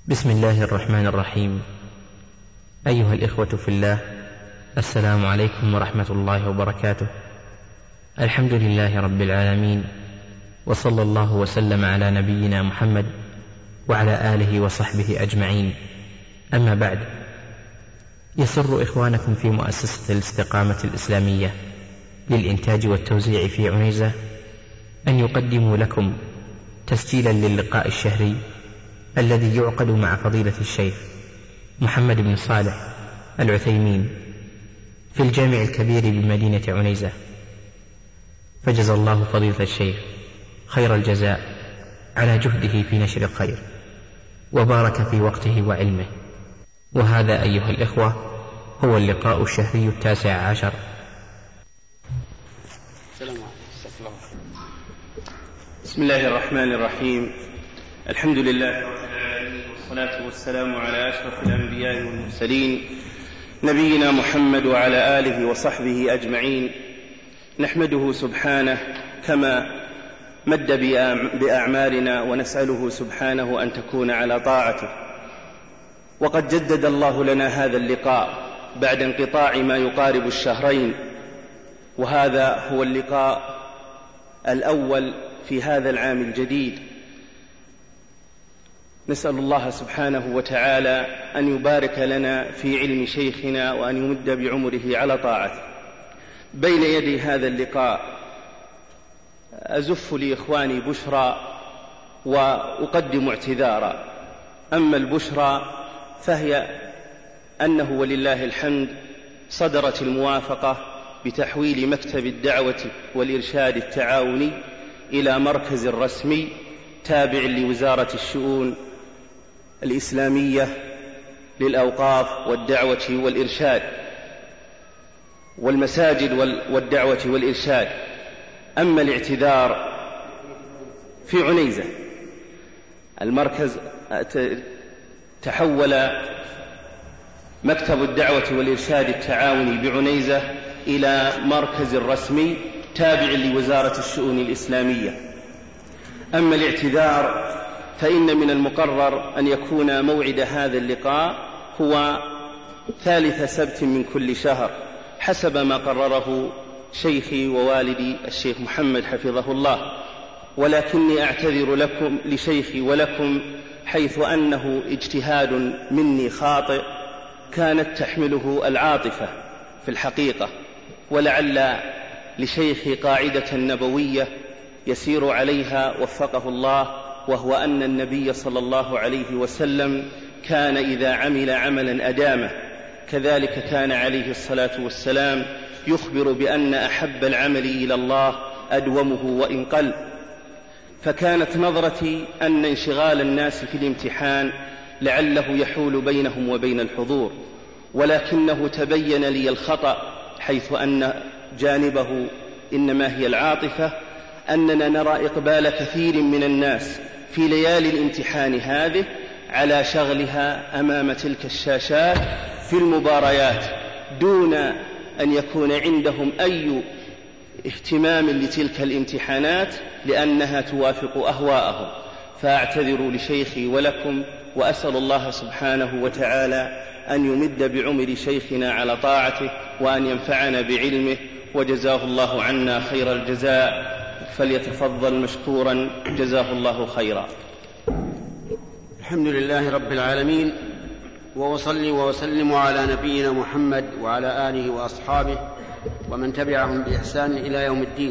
بسم الله الرحمن الرحيم. أيها الإخوة في الله، السلام عليكم ورحمة الله وبركاته. الحمد لله رب العالمين، وصلى الله وسلم على نبينا محمد وعلى آله وصحبه أجمعين. أما بعد، يسر إخوانكم في مؤسسة الاستقامة الإسلامية للإنتاج والتوزيع في عنيزة أن يقدموا لكم تسجيلا للقاء الشهري الذي يعقد مع فضيلة الشيخ محمد بن صالح العثيمين في الجامع الكبير بمدينة عنيزة، فجزى الله فضيلة الشيخ خير الجزاء على جهده في نشر الخير، وبارك في وقته وعلمه. وهذا أيها الإخوة هو اللقاء الشهري 19. بسم الله الرحمن الرحيم. الحمد لله رب العالمين، والصلاة والسلام على أشرف الأنبياء والمرسلين نبينا محمد وعلى آله وصحبه أجمعين. نحمده سبحانه كما مد بأعمالنا، ونسأله سبحانه أن تكون على طاعته. وقد جدد الله لنا هذا اللقاء بعد انقطاع ما يقارب الشهرين، وهذا هو اللقاء الأول في هذا العام الجديد. نسأل الله سبحانه وتعالى أن يبارك لنا في علم شيخنا، وأن يمد بعمره على طاعته. بين يدي هذا اللقاء أزف لإخواني بشرى وأقدم اعتذارا. أما البشرى فهي أنه ولله الحمد صدرت الموافقة بتحويل مكتب الدعوة والإرشاد التعاوني إلى مركز رسمي تابع لوزارة الشؤون الإسلامية للأوقاف والدعوة والإرشاد والمساجد والدعوة والإرشاد. أما الاعتذار في عنيزة، المركز تحول مكتب الدعوة والإرشاد التعاوني بعنيزة إلى مركز رسمي تابع لوزارة الشؤون الإسلامية. أما الاعتذار فإن من المقرر أن يكون موعد هذا اللقاء هو 3 سبت من كل شهر، حسب ما قرره شيخي ووالدي الشيخ محمد حفظه الله. ولكني أعتذر لكم لشيخي ولكم، حيث أنه اجتهاد مني خاطئ كانت تحمله العاطفة في الحقيقة، ولعل لشيخي قاعدة نبوية يسير عليها وفقه الله، وهو أن النبي صلى الله عليه وسلم كان إذا عمل عملا أدامه، كذلك كان عليه الصلاة والسلام يخبر بأن أحب العمل إلى الله أدومه وإن قل. فكانت نظرتي أن انشغال الناس في الامتحان لعله يحول بينهم وبين الحضور، ولكنه تبين لي الخطأ، حيث أن جانبه إنما هي العاطفة، أننا نرى إقبال كثير من الناس في ليالي الامتحان هذه على شغلها أمام تلك الشاشات في المباريات، دون أن يكون عندهم أي اهتمام لتلك الامتحانات، لأنها توافق أهواءهم. فأعتذر لشيخي ولكم، وأسأل الله سبحانه وتعالى أن يمد بعمر شيخنا على طاعته، وأن ينفعنا بعلمه، وجزاه الله عنا خير الجزاء. فليتفضل مشكورا، جزاه الله خيرا. الحمد لله رب العالمين، وأصلي وأسلم على نبينا محمد وعلى آله وأصحابه ومن تبعهم بإحسان إلى يوم الدين.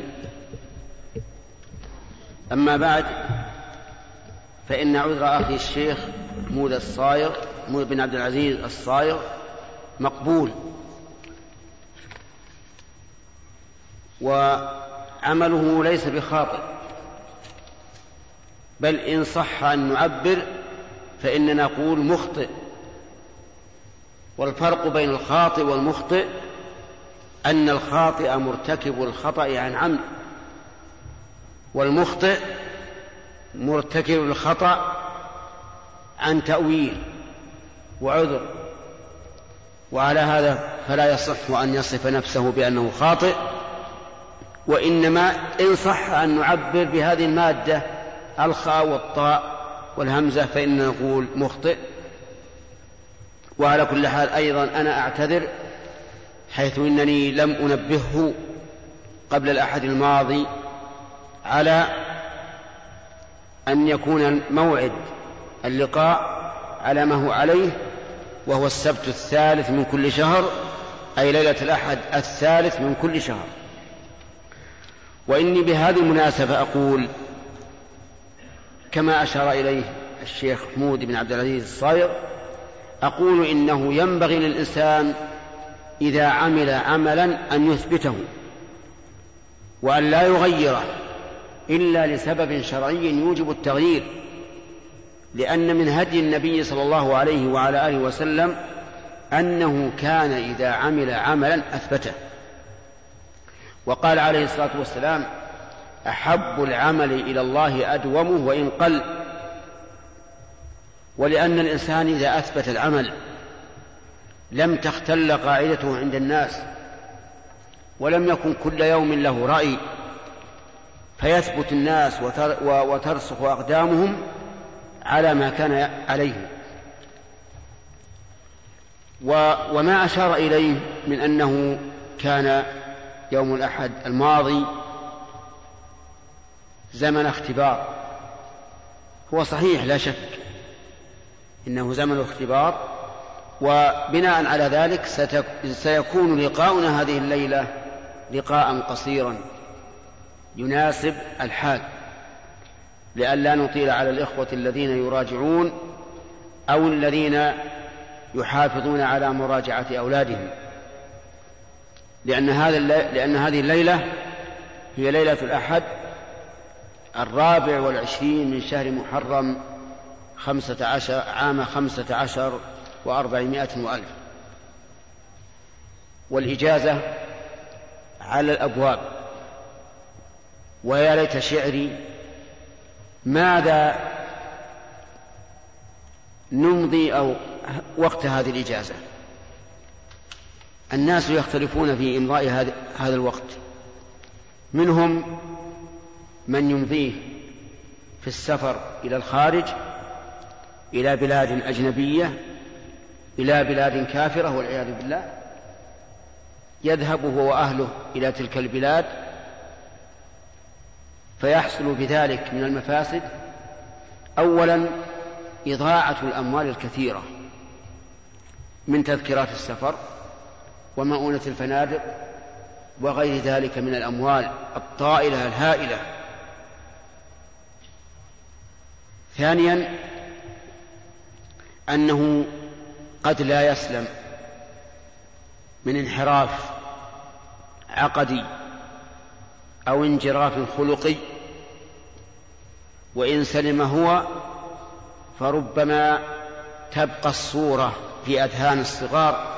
أما بعد، فإن عذر أخي الشيخ مود بن عبد العزيز الصايغ مقبول، وعمله ليس بخاطئ، بل إن صح أن نعبر فإننا نقول مخطئ. والفرق بين الخاطئ والمخطئ أن الخاطئ مرتكب الخطأ عن عمد، والمخطئ مرتكب الخطأ عن تأويل وعذر. وعلى هذا فلا يصح أن يصف نفسه بأنه خاطئ، وإنما إن صح أن نعبر بهذه المادة الخاء والطاء والهمزة فإننا نقول مخطئ. وعلى كل حال أيضا أنا أعتذر حيث إنني لم أنبهه قبل الأحد الماضي على أن يكون موعد اللقاء على ما هو عليه، وهو السبت الثالث من كل شهر، أي ليلة الأحد الثالث من كل شهر. وإني بهذه المناسبة أقول كما أشار إليه الشيخ محمود بن عبد العزيز الصايغ، أقول إنه ينبغي للإنسان إذا عمل عملا أن يثبته وأن لا يغيره إلا لسبب شرعي يوجب التغيير، لأن من هدي النبي صلى الله عليه وعلى آله وسلم أنه كان إذا عمل عملا أثبته. وقال عليه الصلاة والسلام: أحب العمل إلى الله أدومه وإن قل. ولأن الإنسان إذا أثبت العمل لم تختل قاعدته عند الناس، ولم يكن كل يوم له رأي فيثبت الناس وترسخ أقدامهم على ما كان عليه. وما أشار إليه من أنه كان يوم الأحد الماضي زمن اختبار، هو صحيح لا شك إنه زمن اختبار، وبناء على ذلك سيكون لقاؤنا هذه الليلة لقاء قصيرا يناسب الحال، لئلا نطيل على الإخوة الذين يراجعون أو الذين يحافظون على مراجعة أولادهم، لأن هذه الليلة هي ليلة الأحد 24 من شهر محرم 15 عام 15 و400 وألف، والإجازة على الأبواب. ويا ليت شعري ماذا نمضي أو وقت هذه الإجازة. الناس يختلفون في إمضاء هذا الوقت، منهم من يمضيه في السفر إلى الخارج، إلى بلاد أجنبية، إلى بلاد كافرة والعياذ بالله، يذهب هو وأهله إلى تلك البلاد فيحصل بذلك من المفاسد: أولا إضاعة الأموال الكثيرة من تذكرات السفر ومؤونة الفنادق وغير ذلك من الأموال الطائلة الهائلة. ثانيا أنه قد لا يسلم من انحراف عقدي أو انجراف خلقي، وإن سلم هو فربما تبقى الصورة في أذهان الصغار،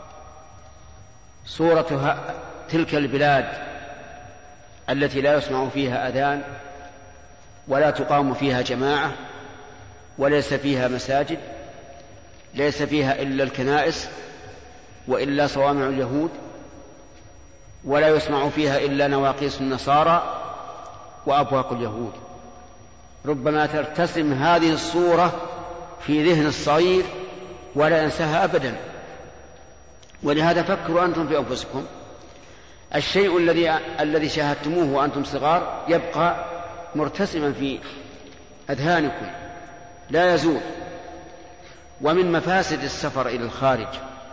صورة تلك البلاد التي لا يسمع فيها أذان ولا تقام فيها جماعة وليس فيها مساجد، ليس فيها إلا الكنائس وإلا صوامع اليهود، ولا يسمع فيها إلا نواقيس النصارى وأبواق اليهود. ربما ترتسم هذه الصورة في ذهن الصغير ولا ينساها أبدا. ولهذا فكروا أنتم في أنفسكم، الشيء الذي شاهدتموه وأنتم صغار يبقى مرتسما في أذهانكم لا يزول. ومن مفاسد السفر إلى الخارج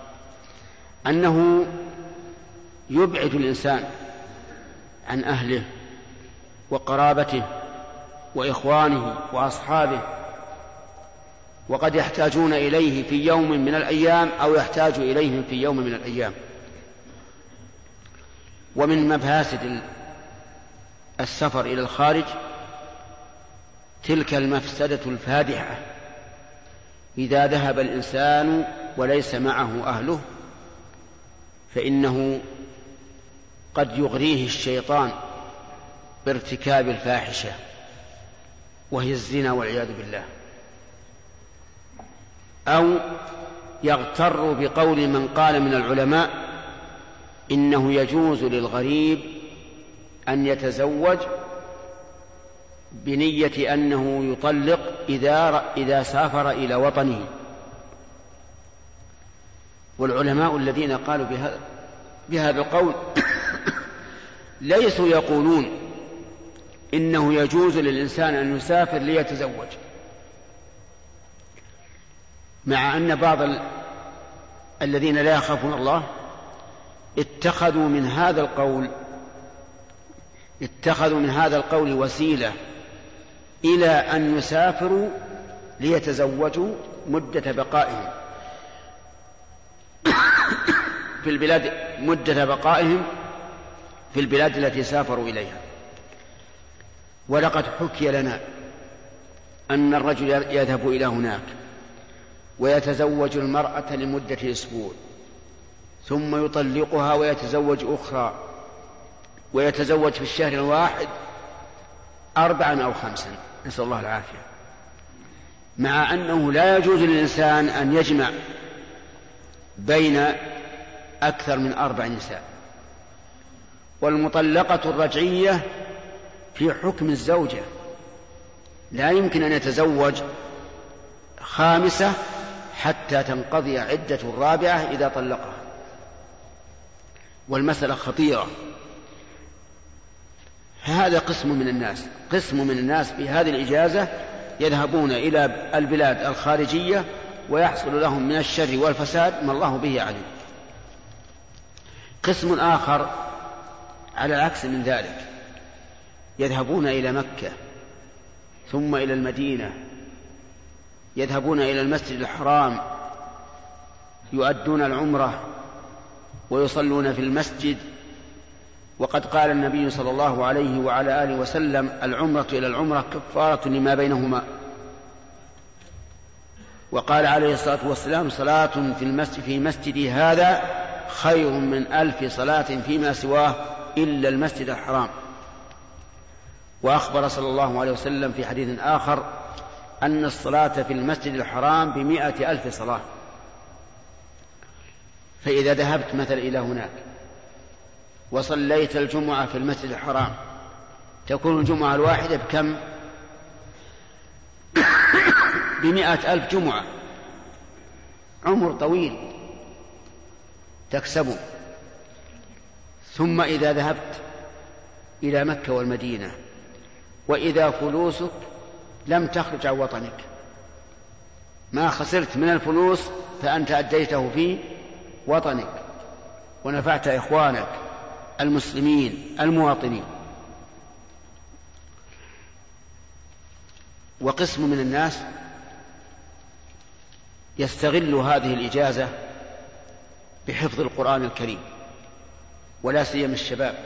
أنه يبعد الإنسان عن أهله وقرابته وإخوانه وأصحابه، وقد يحتاجون إليه في يوم من الأيام أو يحتاج إليهم في يوم من الأيام. ومن مفاسد السفر إلى الخارج تلك المفسدة الفادحة: إذا ذهب الإنسان وليس معه أهله فإنه قد يغريه الشيطان بارتكاب الفاحشة وهي الزنا والعياذ بالله، أو يغتر بقول من قال من العلماء إنه يجوز للغريب أن يتزوج بنية أنه يطلق إذا سافر إلى وطنه. والعلماء الذين قالوا بهذا القول ليسوا يقولون إنه يجوز للإنسان أن يسافر ليتزوج، مع أن بعض الذين لا يخافون الله اتخذوا من هذا القول وسيلة إلى أن يسافروا ليتزوجوا مدة بقائهم في البلاد التي سافروا إليها. ولقد حكي لنا أن الرجل يذهب إلى هناك ويتزوج المرأة لمدة أسبوع ثم يطلقها ويتزوج أخرى، ويتزوج في الشهر الواحد 4 أو 5، نسأل الله العافية، مع أنه لا يجوز للإنسان أن يجمع بين أكثر من 4 نساء. والمطلقة الرجعية في حكم الزوجة، لا يمكن أن يتزوج 5 حتى تنقضي عدة الرابعة إذا طلقها. والمسألة خطيرة. هذا قسم من الناس بهذه الإجازة يذهبون إلى البلاد الخارجية ويحصل لهم من الشر والفساد ما الله به عليم. قسم آخر على العكس من ذلك، يذهبون إلى مكة ثم إلى المدينة، يذهبون إلى المسجد الحرام يؤدون العمرة ويصلون في المسجد. وقد قال النبي صلى الله عليه وعلى آله وسلم: العمرة إلى العمرة كفارة لما بينهما. وقال عليه الصلاة والسلام: صلاة في مسجدي هذا خير من 1000 صلاة فيما سواه إلا المسجد الحرام. وأخبر صلى الله عليه وسلم في حديث آخر أن الصلاة في المسجد الحرام ب100,000 صلاة. فإذا ذهبت مثلا إلى هناك وصليت الجمعة في المسجد الحرام تكون الجمعة الواحدة بكم؟ ب100,000 جمعة، عمر طويل تكسبه. ثم إذا ذهبت إلى مكة والمدينة وإذا فلوسك لم تخرج عن وطنك، ما خسرت من الفلوس فأنت أديته في وطنك ونفعت إخوانك المسلمين المواطنين. وقسم من الناس يستغل هذه الإجازة بحفظ القرآن الكريم، ولا سيما الشباب،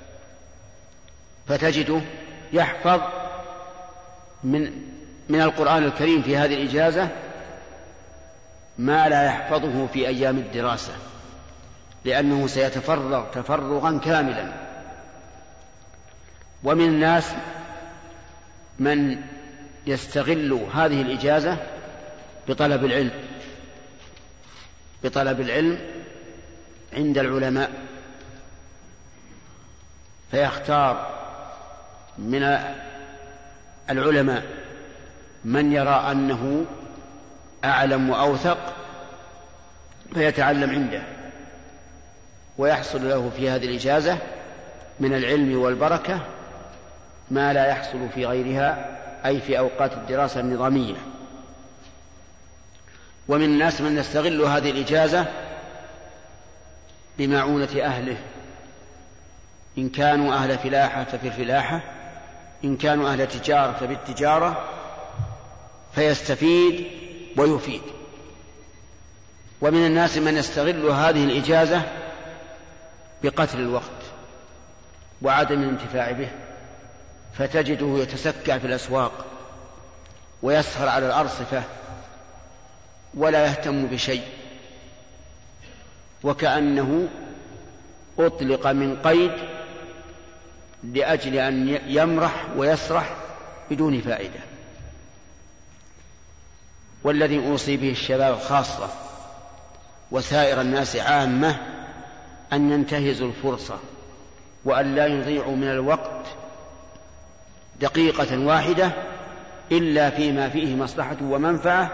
فتجده يحفظ من القرآن الكريم في هذه الإجازة ما لا يحفظه في أيام الدراسة، لأنه سيتفرغ تفرغا كاملا. ومن الناس من يستغل هذه الإجازة بطلب العلم عند العلماء، فيختار من العلماء من يرى أنه أعلم وأوثق فيتعلم عنده، ويحصل له في هذه الإجازة من العلم والبركة ما لا يحصل في غيرها، أي في أوقات الدراسة النظامية. ومن الناس من يستغل هذه الإجازة بمعونة أهله، إن كانوا أهل فلاحة ففي الفلاحة، إن كانوا أهل تجارة ففي التجارة، فيستفيد ويفيد. ومن الناس من يستغل هذه الإجازة بقتل الوقت وعدم الانتفاع به، فتجده يتسكع في الأسواق ويسهر على الأرصفة ولا يهتم بشيء، وكأنه أطلق من قيد لأجل أن يمرح ويسرح بدون فائدة. والذي أوصي به الشباب خاصة وسائر الناس عامة أن ينتهزوا الفرصة وأن لا يضيعوا من الوقت دقيقة واحدة إلا فيما فيه مصلحة ومنفعة.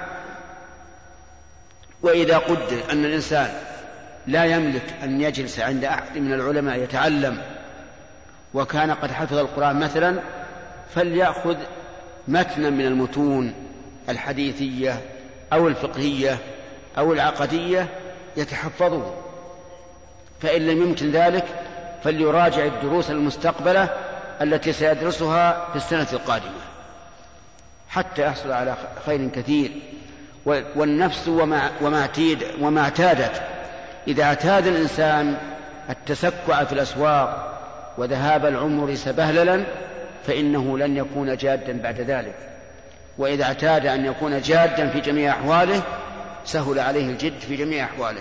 وإذا قدر أن الإنسان لا يملك أن يجلس عند أحد من العلماء يتعلم وكان قد حفظ القرآن مثلا، فليأخذ متنا من المتون الحديثية أو الفقهية أو العقدية يتحفظه، فإن لم يمكن ذلك فليراجع الدروس المستقبلة التي سيدرسها في السنة القادمة حتى يحصل على خير كثير. والنفس وما اعتادت، إذا اعتاد الإنسان التسكع في الأسواق وذهاب العمر سبهللا فإنه لن يكون جادا بعد ذلك، وإذا اعتاد أن يكون جادا في جميع أحواله سهل عليه الجد في جميع أحواله.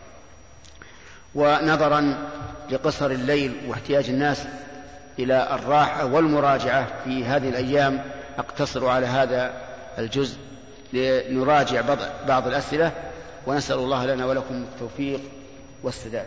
ونظرا لقصر الليل واحتياج الناس إلى الراحة والمراجعة في هذه الأيام أقتصر على هذا الجزء لنراجع بعض الأسئلة، ونسأل الله لنا ولكم التوفيق والسداد.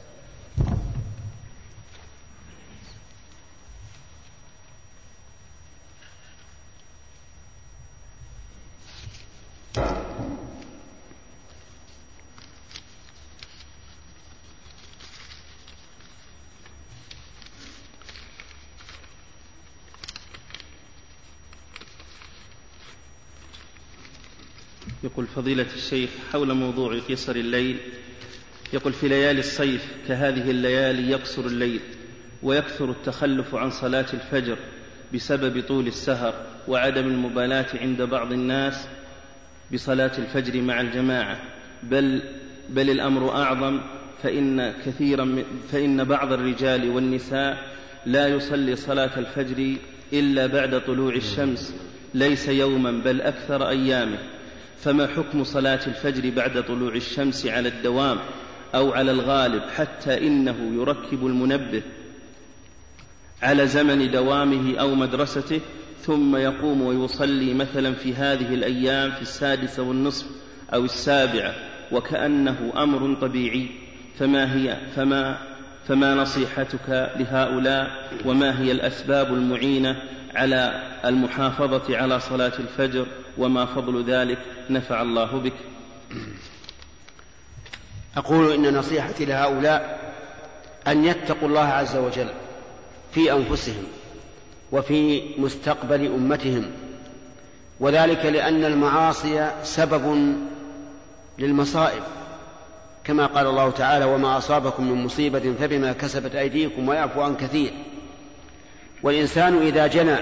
يقول فضيلة الشيخ حول موضوع قصر الليل، يقول في ليالي الصيف كهذه الليالي يقصر الليل ويكثر التخلف عن صلاة الفجر بسبب طول السهر وعدم المبالاة عند بعض الناس بصلاة الفجر مع الجماعة، بل الأمر أعظم، فإن بعض الرجال والنساء لا يصلي صلاة الفجر إلا بعد طلوع الشمس ليس يوما بل أكثر أيامه، فما حكم صلاة الفجر بعد طلوع الشمس على الدوام أو على الغالب، حتى إنه يركب المنبه على زمن دوامه أو مدرسته ثم يقوم ويصلي مثلا في هذه الأيام في 6:30 أو 7 وكأنه أمر طبيعي، فما نصيحتك لهؤلاء، وما هي الأسباب المعينة على المحافظة على صلاة الفجر، وما فضل ذلك؟ نفع الله بك. أقول إن نصيحتي لهؤلاء أن يتقوا الله عز وجل في أنفسهم وفي مستقبل أمتهم، وذلك لأن المعاصي سبب للمصائب، كما قال الله تعالى وما أصابكم من مصيبة فبما كسبت أيديكم ويعفو عن كثير. والإنسان إذا جنى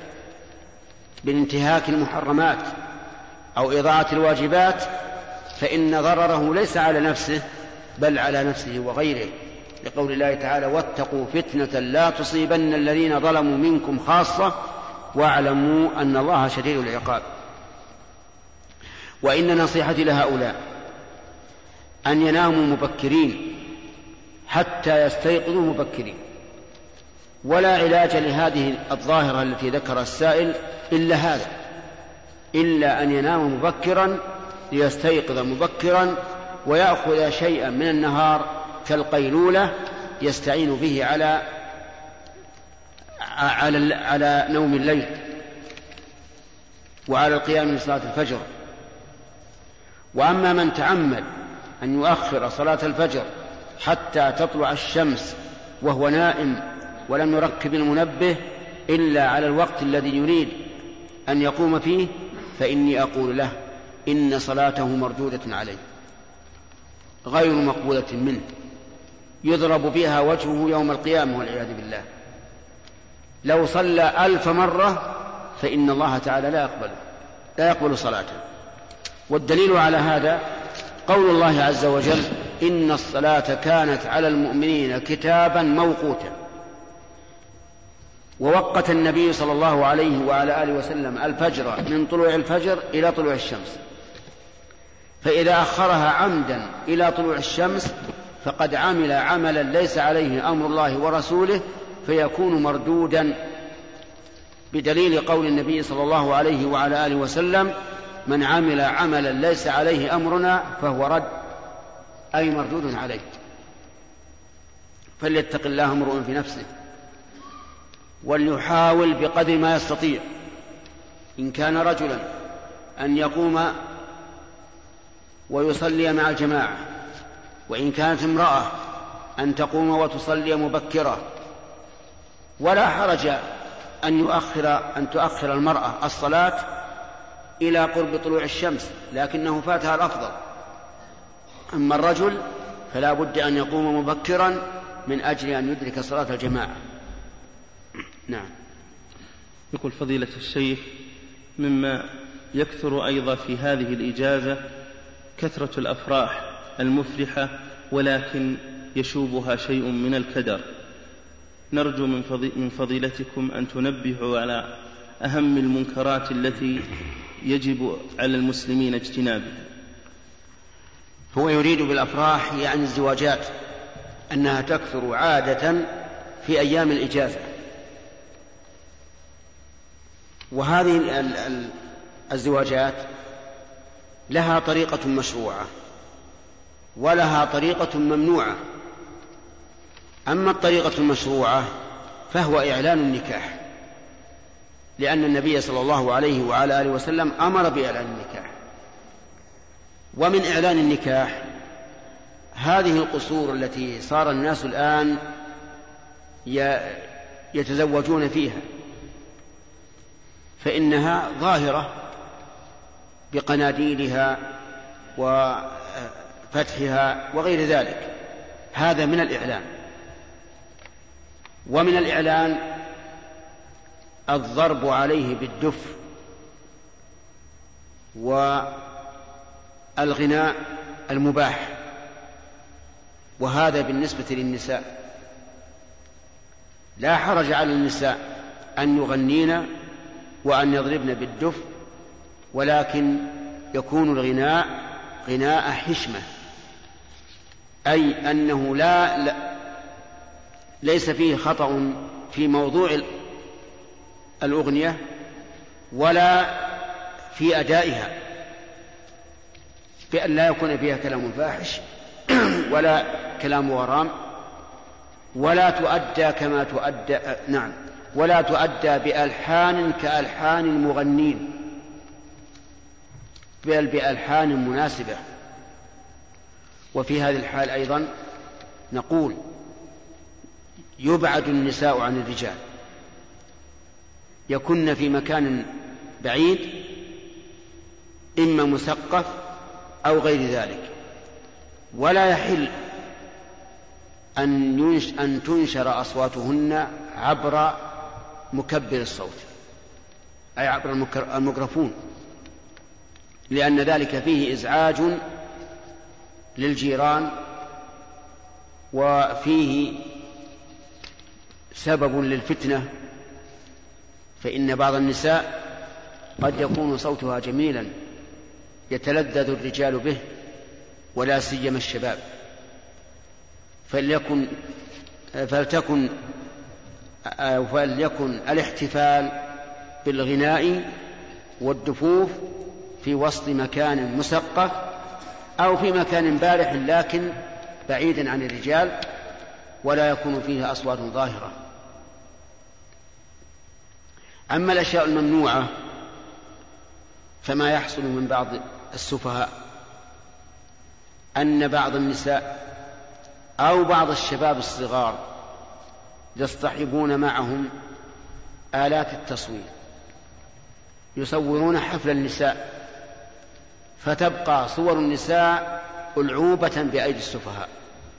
بانتهاك المحرمات أو إضاعة الواجبات فإن ضرره ليس على نفسه بل على نفسه وغيره، لقول الله تعالى واتقوا فتنة لا تصيبن الذين ظلموا منكم خاصة واعلموا أن الله شديد العقاب. وإن نصيحتي لهؤلاء أن يناموا مبكرين حتى يستيقظوا مبكرين، ولا علاج لهذه الظاهرة التي ذكر السائل إلا هذا، إلا أن ينام مبكرا ليستيقظ مبكرا ويأخذ شيئا من النهار كالقيلولة يستعين به على نوم الليل وعلى القيام من صلاة الفجر. وأما من تعمد أن يؤخر صلاة الفجر حتى تطلع الشمس وهو نائم ولم يركب المنبه إلا على الوقت الذي يريد أن يقوم فيه، فإني أقول له إن صلاته مردودة عليه غير مقبولة منه، يضرب بها وجهه يوم القيامة والعياذ بالله. لو صلى 1000 مرة فإن الله تعالى لا يقبل صلاته. والدليل على هذا قول الله عز وجل إن الصلاة كانت على المؤمنين كتابا موقوتا. ووقت النبي صلى الله عليه وعلى آله وسلم الفجر من طلوع الفجر إلى طلوع الشمس، فإذا أخرها عمدا إلى طلوع الشمس فقد عمل عملا ليس عليه أمر الله ورسوله فيكون مردودا، بدليل قول النبي صلى الله عليه وعلى آله وسلم من عمل عملا ليس عليه أمرنا فهو رد، أي مردود عليه. فليتق الله امرؤ في نفسه. وليحاول بقدر ما يستطيع إن كان رجلا أن يقوم ويصلي مع الجماعة، وإن كانت امرأة أن تقوم وتصلي مبكرة. ولا حرج أن تؤخر المرأة الصلاة إلى قرب طلوع الشمس، لكنه فاتها الأفضل. أما الرجل فلا بد أن يقوم مبكرا من أجل أن يدرك صلاة الجماعة. نعم. يقول فضيلة الشيخ: مما يكثر أيضا في هذه الإجازة كثرة الأفراح المفرحة ولكن يشوبها شيء من الكدر. نرجو من فضيلتكم أن تنبهوا على أهم المنكرات التي يجب على المسلمين اجتنابها. هو يريد بالأفراح يعني الزواجات، أنها تكثر عادة في أيام الإجازة. وهذه الزواجات لها طريقة مشروعة ولها طريقة ممنوعة. أما الطريقة المشروعة فهو إعلان النكاح، لأن النبي صلى الله عليه وعلى آله وسلم أمر بإعلان النكاح. ومن إعلان النكاح هذه القصور التي صار الناس الآن يتزوجون فيها، فإنها ظاهرة بقناديلها وفتحها وغير ذلك. هذا من الإعلان. ومن الإعلان الضرب عليه بالدف والغناء المباح، وهذا بالنسبة للنساء. لا حرج على النساء أن يغنين وأن يضربن بالدف، ولكن يكون الغناء غناء حشمة، أي أنه ليس فيه خطأ في موضوع الأغنية ولا في أدائها، بأن لا يكون فيها كلام فاحش ولا كلام ورام، ولا تؤدى كما تؤدى ولا تؤدى بألحان كألحان المغنين، بل بألحان مناسبة. وفي هذه الحال أيضا نقول يبعد النساء عن الرجال، يكن في مكان بعيد إما مثقف أو غير ذلك. ولا يحل أن تنشر أصواتهن عبر مكبر الصوت، أي عبر الميكروفون، لأن ذلك فيه إزعاج للجيران وفيه سبب للفتنة. فإن بعض النساء قد يكون صوتها جميلا يتلذذ الرجال به، ولا سيما الشباب، فليكن الاحتفال بالغناء والدفوف في وسط مكان مثقف أو في مكان بارح لكن بعيدا عن الرجال، ولا يكون فيه أصوات ظاهرة. أما الأشياء الممنوعة فما يحصل من بعض السفهاء أن بعض النساء أو بعض الشباب الصغار يصطحبون معهم آلات التصوير، يصورون حفل النساء، فتبقى صور النساء ألعوبة بأيدي السفهاء.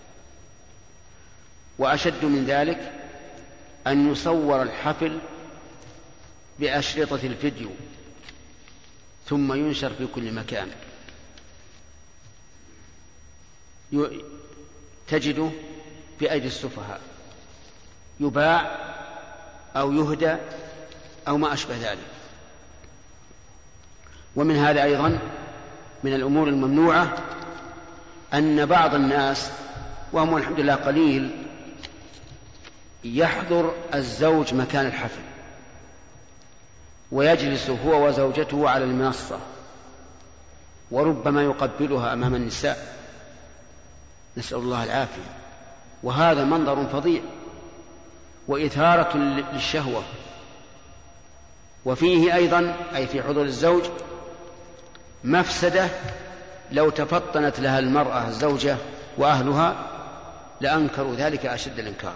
وأشد من ذلك أن يصور الحفل بأشرطة الفيديو ثم ينشر في كل مكان، تجده بأيدي السفهاء، يباع أو يهدى أو ما أشبه ذلك. ومن هذا أيضا من الأمور الممنوعة أن بعض الناس، وهم الحمد لله قليل، يحضر الزوج مكان الحفل ويجلس هو وزوجته على المنصة، وربما يقبلها أمام النساء، نسأل الله العافية. وهذا منظر فظيع، وإثارة للشهوة. وفيه أيضا أي في حضور الزوج مفسدة لو تفطنت لها المرأة الزوجة وأهلها لأنكروا ذلك أشد الإنكار.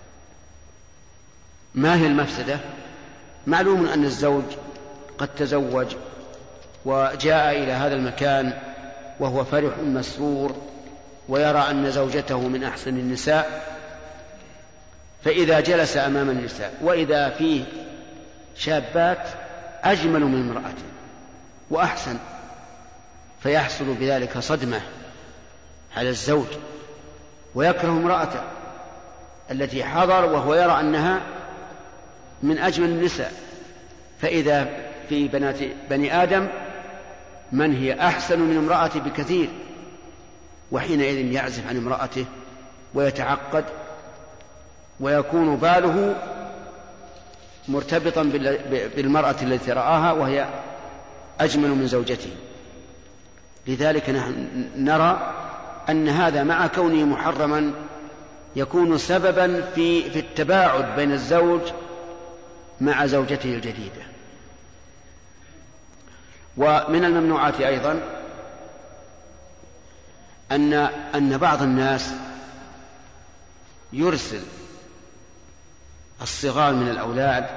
ما هي المفسدة؟ معلوم أن الزوج قد تزوج وجاء إلى هذا المكان وهو فرح مسرور ويرى أن زوجته من أحسن النساء، فإذا جلس أمام النساء وإذا فيه شابات أجمل من امرأته وأحسن، فيحصل بذلك صدمة على الزوج ويكره امرأته التي حضر وهو يرى أنها من أجمل النساء، فإذا في بني آدم من هي أحسن من امرأته بكثير، وحينئذ يعزف عن امرأته ويتعقد ويكون باله مرتبطا بالمرأة التي رآها وهي أجمل من زوجته. لذلك نحن نرى أن هذا مع كونه محرما يكون سببا في التباعد بين الزوج مع زوجته الجديدة. ومن الممنوعات أيضا أن بعض الناس يرسل الصغار من الأولاد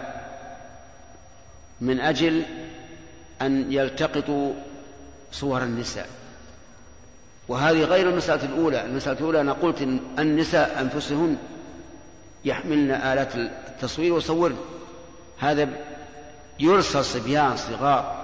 من أجل أن يلتقطوا صور النساء، وهذه غير المسألة الأولى. المسألة الأولى أنا قلت إن النساء أنفسهن يحملن آلات التصوير وصورن، هذا يرسل صبيان صغار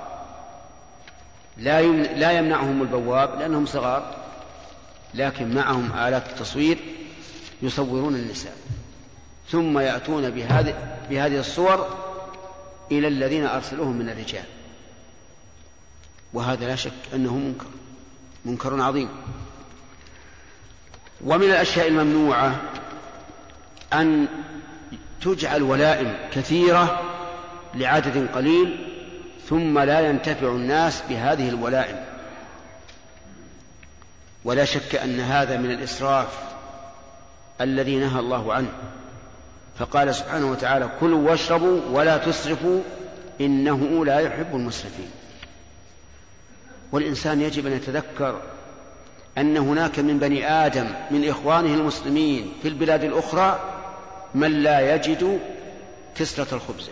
لا يمنعهم البواب لأنهم صغار، لكن معهم آلات التصوير يصورون النساء ثم يأتون بهذه الصور إلى الذين أرسلوهم من الرجال، وهذا لا شك أنه منكر عظيم. ومن الأشياء الممنوعة أن تجعل ولائم كثيرة لعدد قليل ثم لا ينتفع الناس بهذه الولائم، ولا شك أن هذا من الإسراف الذي نهى الله عنه، فقال سبحانه وتعالى: كلوا واشربوا ولا تسرفوا إنه لا يحب المسرفين. والإنسان يجب أن يتذكر أن هناك من بني آدم من إخوانه المسلمين في البلاد الأخرى من لا يجد كسرة الخبزة.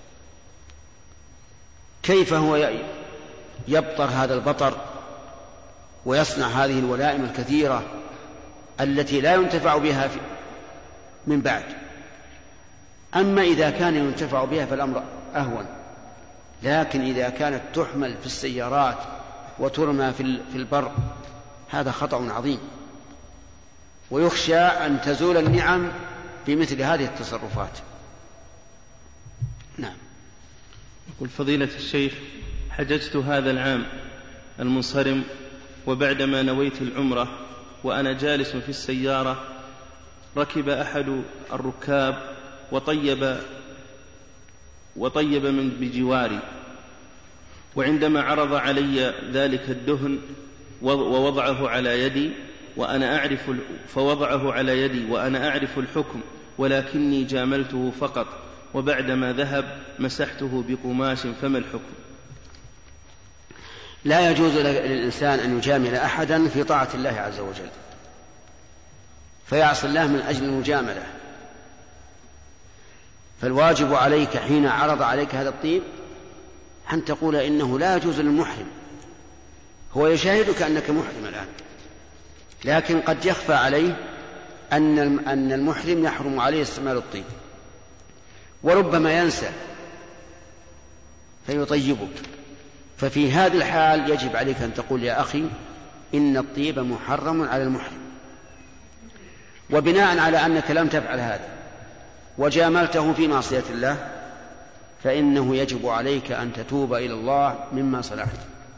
كيف هو يبطر هذا البطر ويصنع هذه الولائم الكثيرة التي لا ينتفع بها من بعد؟ أما إذا كان ينتفع بها فالأمر أهون، لكن إذا كانت تحمل في السيارات وترمى في البر هذا خطأ عظيم، ويخشى أن تزول النعم بمثل هذه التصرفات. نعم. يقول: فضيلة الشيخ، حججت هذا العام المنصرم، وبعدما نويت العمرة وأنا جالس في السيارة ركب أحد الركاب وطيب من بجواري، وعندما عرض علي ذلك الدهن ووضعه على يدي وأنا أعرف الحكم، ولكني جاملته فقط، وبعدما ذهب مسحته بقماش، فما الحكم؟ لا يجوز للإنسان أن يجامل أحدا في طاعة الله عز وجل فيعصي الله من أجل المجاملة، فالواجب عليك حين عرض عليك هذا الطيب أن تقول إنه لا يجوز للمحرم. هو يشاهدك أنك محرم الآن، لكن قد يخفى عليه أن المحرم يحرم عليه استعمال الطيب، وربما ينسى فيطيبك، ففي هذه الحال يجب عليك أن تقول: يا أخي إن الطيب محرم على المحرم. وبناء على أنك لم تفعل هذا وجاملته في معصية الله فإنه يجب عليك أن تتوب إلى الله مما صنعت.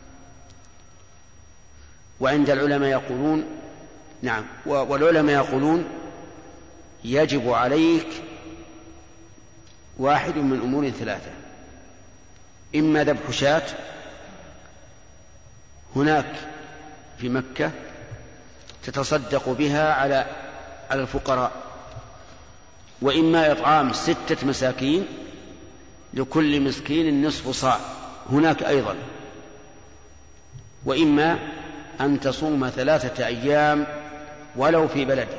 وعند العلماء يقولون والعلماء يقولون يجب عليك واحد من أمور ثلاثة: إما ذبح شاة هناك في مكة تتصدق بها على الفقراء، وإما إطعام 6 مساكين لكل مسكين نصف صاع هناك أيضا، وإما أن تصوم 3 أيام ولو في بلدك.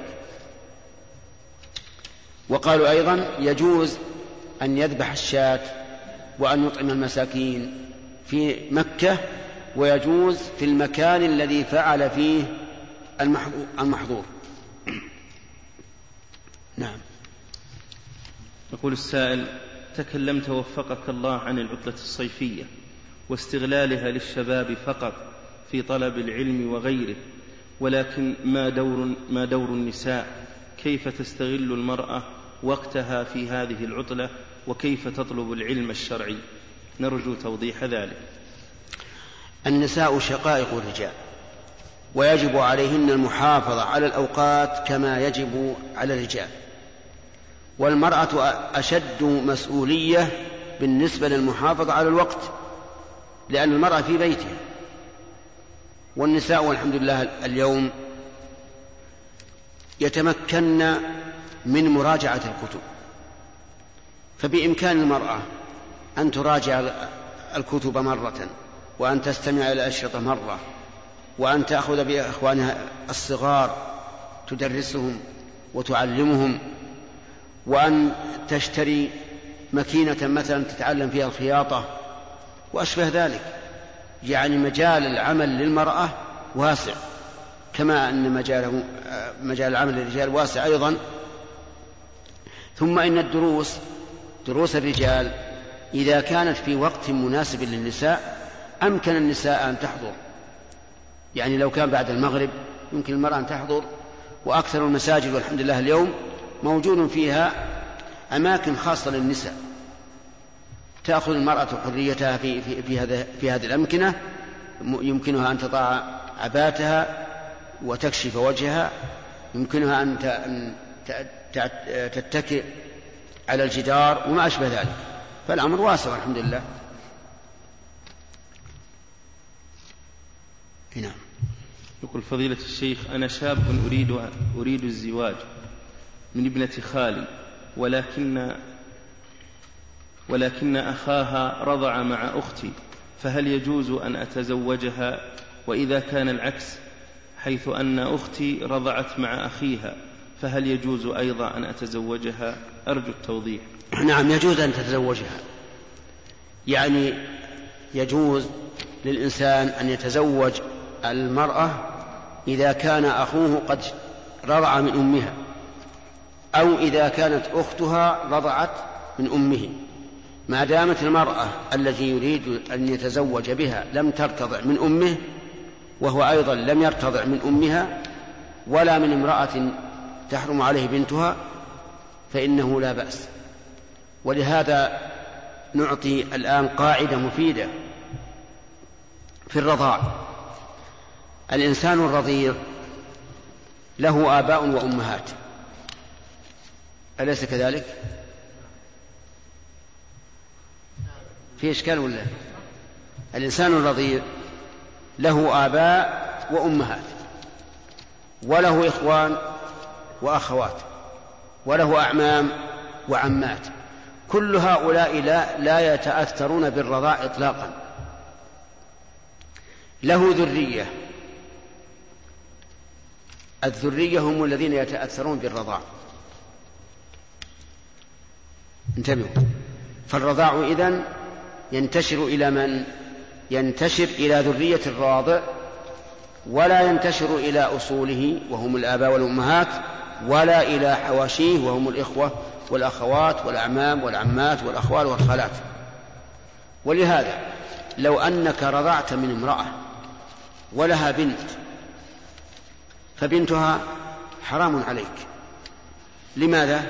وقالوا أيضا يجوز أن يذبح الشاة وأن يطعم المساكين في مكة، ويجوز في المكان الذي فعل فيه المحظور. نعم. يقول السائل: تكلمت وفقك الله عن العطلة الصيفية واستغلالها للشباب فقط في طلب العلم وغيره، ولكن ما دور النساء؟ كيف تستغل المرأة وقتها في هذه العطلة، وكيف تطلب العلم الشرعي؟ نرجو توضيح ذلك. النساء شقائق الرجال، ويجب عليهن المحافظة على الأوقات كما يجب على الرجال، والمرأة أشد مسؤولية بالنسبة للمحافظة على الوقت، لأن المرأة في بيتها، والنساء والحمد لله اليوم يتمكن من مراجعة الكتب، فبإمكان المرأة أن تراجع الكتب مرة، وأن تستمع إلى الأشرطة مرة، وأن تأخذ بإخوانها الصغار تدرسهم وتعلمهم، وأن تشتري ماكينة مثلا تتعلم فيها الخياطة وأشبه ذلك. يعني مجال العمل للمرأة واسع، كما أن مجال العمل للرجال واسع أيضا. ثم إن دروس الرجال إذا كانت في وقت مناسب للنساء أمكن النساء أن تحضر، يعني لو كان بعد المغرب يمكن المرأة أن تحضر، وأكثر المساجد والحمد لله اليوم موجود فيها أماكن خاصة للنساء، تأخذ المرأة حريتها في هذه الأمكنة، يمكنها أن تضع عباتها وتكشف وجهها، يمكنها أن تتكئ على الجدار وما أشبه ذلك، فالأمر واسع الحمد لله. نعم. يقول فضيلة الشيخ: أنا شاب أريد الزواج من ابنة خالي، ولكن أخاها رضع مع أختي، فهل يجوز أن أتزوجها؟ وإذا كان العكس، حيث أن أختي رضعت مع أخيها، فهل يجوز أيضا أن أتزوجها؟ أرجو التوضيح. نعم، يجوز أن تتزوجها، يعني يجوز للإنسان أن يتزوج المرأة إذا كان أخوه قد رضع من أمها، أو إذا كانت أختها رضعت من أمه، ما دامت المرأة التي يريد أن يتزوج بها لم ترتضع من أمه، وهو أيضا لم يرتضع من أمها ولا من امرأة تحرم عليه بنتها، فإنه لا بأس. ولهذا نعطي الآن قاعدة مفيدة في الرضاع: الإنسان الرضيع له آباء وأمهات، أليس كذلك؟ في إشكال ولا؟ الإنسان الرضيع له آباء وأمهات، وله إخوان وأخوات، وله أعمام وعمات، كل هؤلاء لا يتأثرون بالرضاع إطلاقا. له ذرية، الذرية هم الذين يتأثرون بالرضاع. انتبهوا، فالرضاع إذن ينتشر إلى من؟ ينتشر إلى ذرية الراضع، ولا ينتشر إلى أصوله وهم الآباء والأمهات، ولا إلى حواشيه وهم الإخوة والأخوات والأعمام والعمات والأخوال والخالات. ولهذا لو أنك رضعت من امرأة ولها بنت، فبنتها حرام عليك. لماذا؟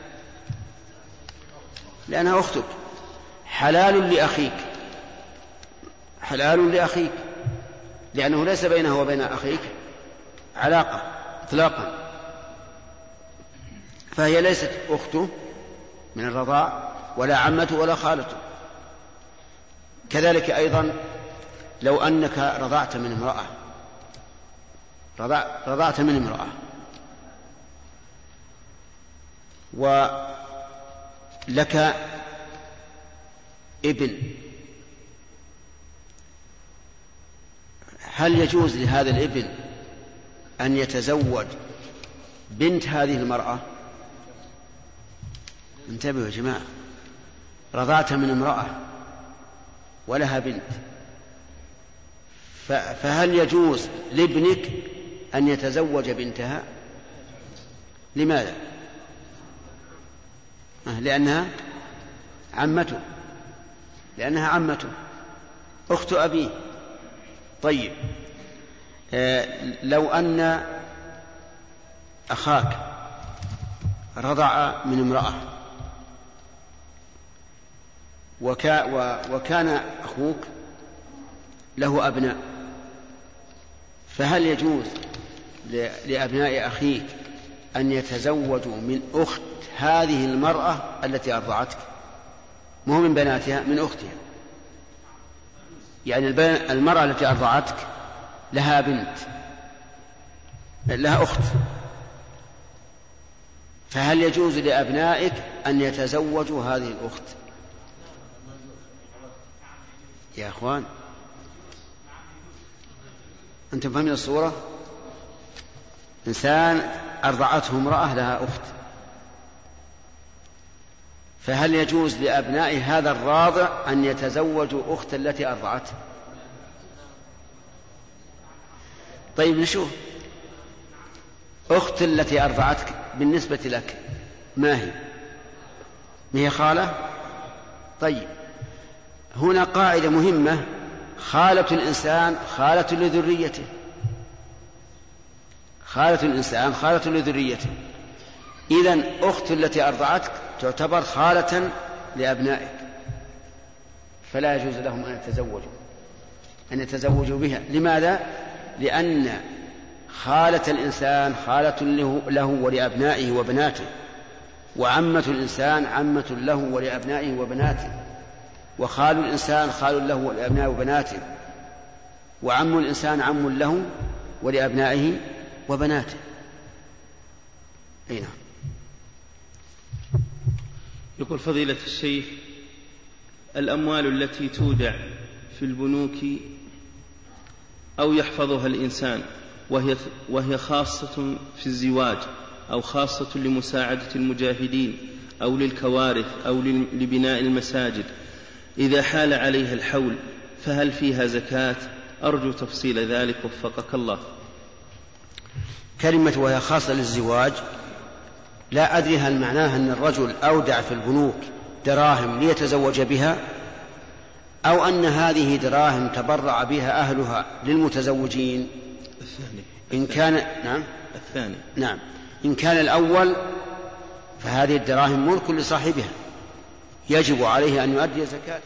لأنها أختك، حلال لأخيك، حلال لأخيك، لأنه ليس بينه وبين أخيك علاقة إطلاقا، فهي ليست أخته من الرضاع ولا عمته ولا خالته. كذلك أيضا لو أنك رضعت من امرأة، رضعت من امرأة ولك ابن، هل يجوز لهذا الابن أن يتزوج بنت هذه المرأة؟ انتبهوا يا جماعة، رضعت من امرأة ولها بنت، فهل يجوز لابنك أن يتزوج بنتها؟ لماذا؟ لأنها عمته أخت أبيه. طيب، لو أن أخاك رضع من امرأة وكان أخوك له أبناء، فهل يجوز لأبناء أخيك أن يتزوجوا من أخت هذه المرأة التي أرضعتك؟ مو من بناتها، من أختها. يعني المرأة التي أرضعتك لها بنت، لها أخت، فهل يجوز لأبنائك أن يتزوجوا هذه الأخت؟ يا أخوان، أنتم فهمين الصورة؟ إنسان أرضعته امرأة لها أخت، فهل يجوز لأبناء هذا الراضع أن يتزوجوا أخت التي أرضعته؟ طيب نشوف، أخت التي أرضعتك بالنسبة لك ما هي خالة؟ طيب، هنا قاعدة مهمة: خالة الإنسان خالة لذريته، خالة الإنسان خالة لذريته. إذن أخت التي أرضعتك تعتبر خالة لأبنائك، فلا يجوز لهم أن يتزوجوا بها. لماذا؟ لأن خالة الإنسان خالة له ولأبنائه وبناته، وعمة الإنسان عمة له ولأبنائه وبناته، وخال الإنسان خال له ولأبنائه وبناته، وعم الإنسان عم له ولأبنائه وبناته. أي نعم. يقول فضيلة الشيخ: الأموال التي تودع في البنوك أو يحفظها الإنسان وهي خاصة في الزواج أو خاصة لمساعدة المجاهدين أو للكوارث أو لبناء المساجد، إذا حال عليها الحول فهل فيها زكاة؟ أرجو تفصيل ذلك وفقك الله. كلمة وهي خاصة للزواج لا أدري هل معناها أن الرجل أودع في البنوك دراهم ليتزوج بها، أو أن هذه دراهم تبرع بها أهلها للمتزوجين. إن كان الثاني. نعم، إن كان الأول فهذه الدراهم ملك لصاحبها، يجب عليه أن يؤدي زكاة.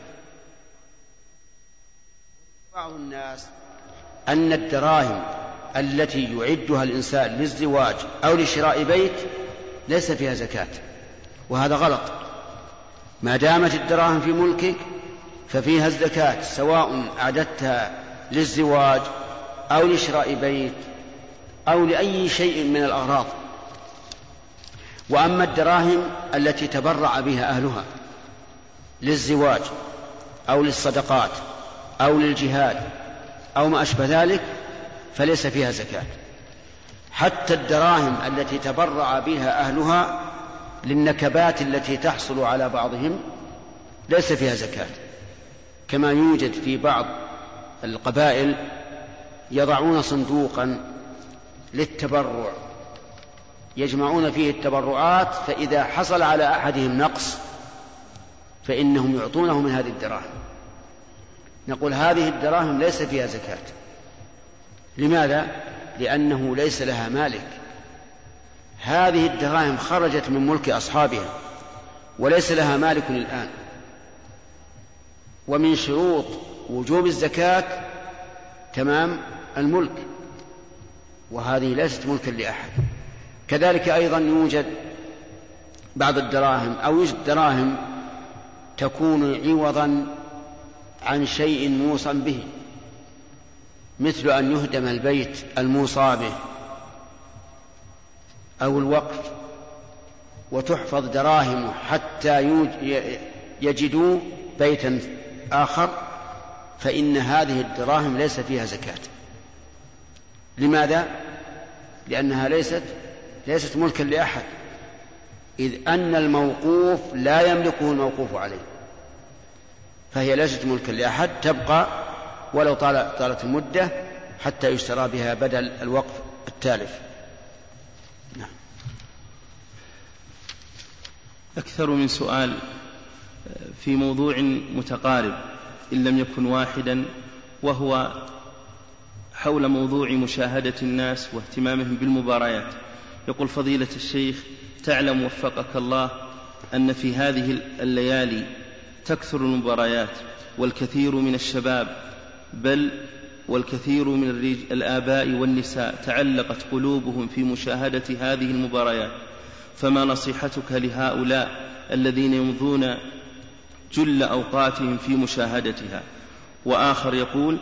بعض الناس أن الدراهم التي يعدها الإنسان للزواج أو لشراء بيت ليس فيها زكاة، وهذا غلط. ما دامت الدراهم في ملكك ففيها الزكاة، سواء أعددتها للزواج أو لشراء بيت أو لأي شيء من الأغراض. وأما الدراهم التي تبرع بها أهلها للزواج أو للصدقات أو للجهاد أو ما أشبه ذلك فليس فيها زكاة. حتى الدراهم التي تبرع بها أهلها للنكبات التي تحصل على بعضهم ليس فيها زكاة، كما يوجد في بعض القبائل يضعون صندوقا للتبرع يجمعون فيه التبرعات، فإذا حصل على أحدهم نقص فإنهم يعطونه من هذه الدراهم. نقول هذه الدراهم ليس فيها زكاة. لماذا؟ لأنه ليس لها مالك. هذه الدراهم خرجت من ملك أصحابها وليس لها مالك الآن. ومن شروط وجوب الزكاة تمام الملك، وهذه ليست ملكا لأحد. كذلك أيضا يوجد بعض الدراهم أو يوجد دراهم تكون عوضا عن شيء موصى به، مثل أن يهدم البيت الموصى به أو الوقف وتحفظ دراهم حتى يجدوا بيتا آخر، فإن هذه الدراهم ليس فيها زكاة. لماذا؟ لأنها ليست ملكا لأحد، إذ أن الموقوف لا يملكه الموقوف عليه، فهي ليست ملكا لأحد، تبقى ولو طالت المدة حتى يشترى بها بدل الوقف التالف. نعم. أكثر من سؤال في موضوع متقارب إن لم يكن واحدا، وهو حول موضوع مشاهدة الناس واهتمامهم بالمباريات. يقول فضيلة الشيخ: تعلم وفقك الله أن في هذه الليالي تكثر المباريات، والكثير من الشباب بل والكثير من الآباء والنساء تعلقت قلوبهم في مشاهدة هذه المباريات، فما نصيحتك لهؤلاء الذين يمضون جل أوقاتهم في مشاهدتها؟ وآخر يقول: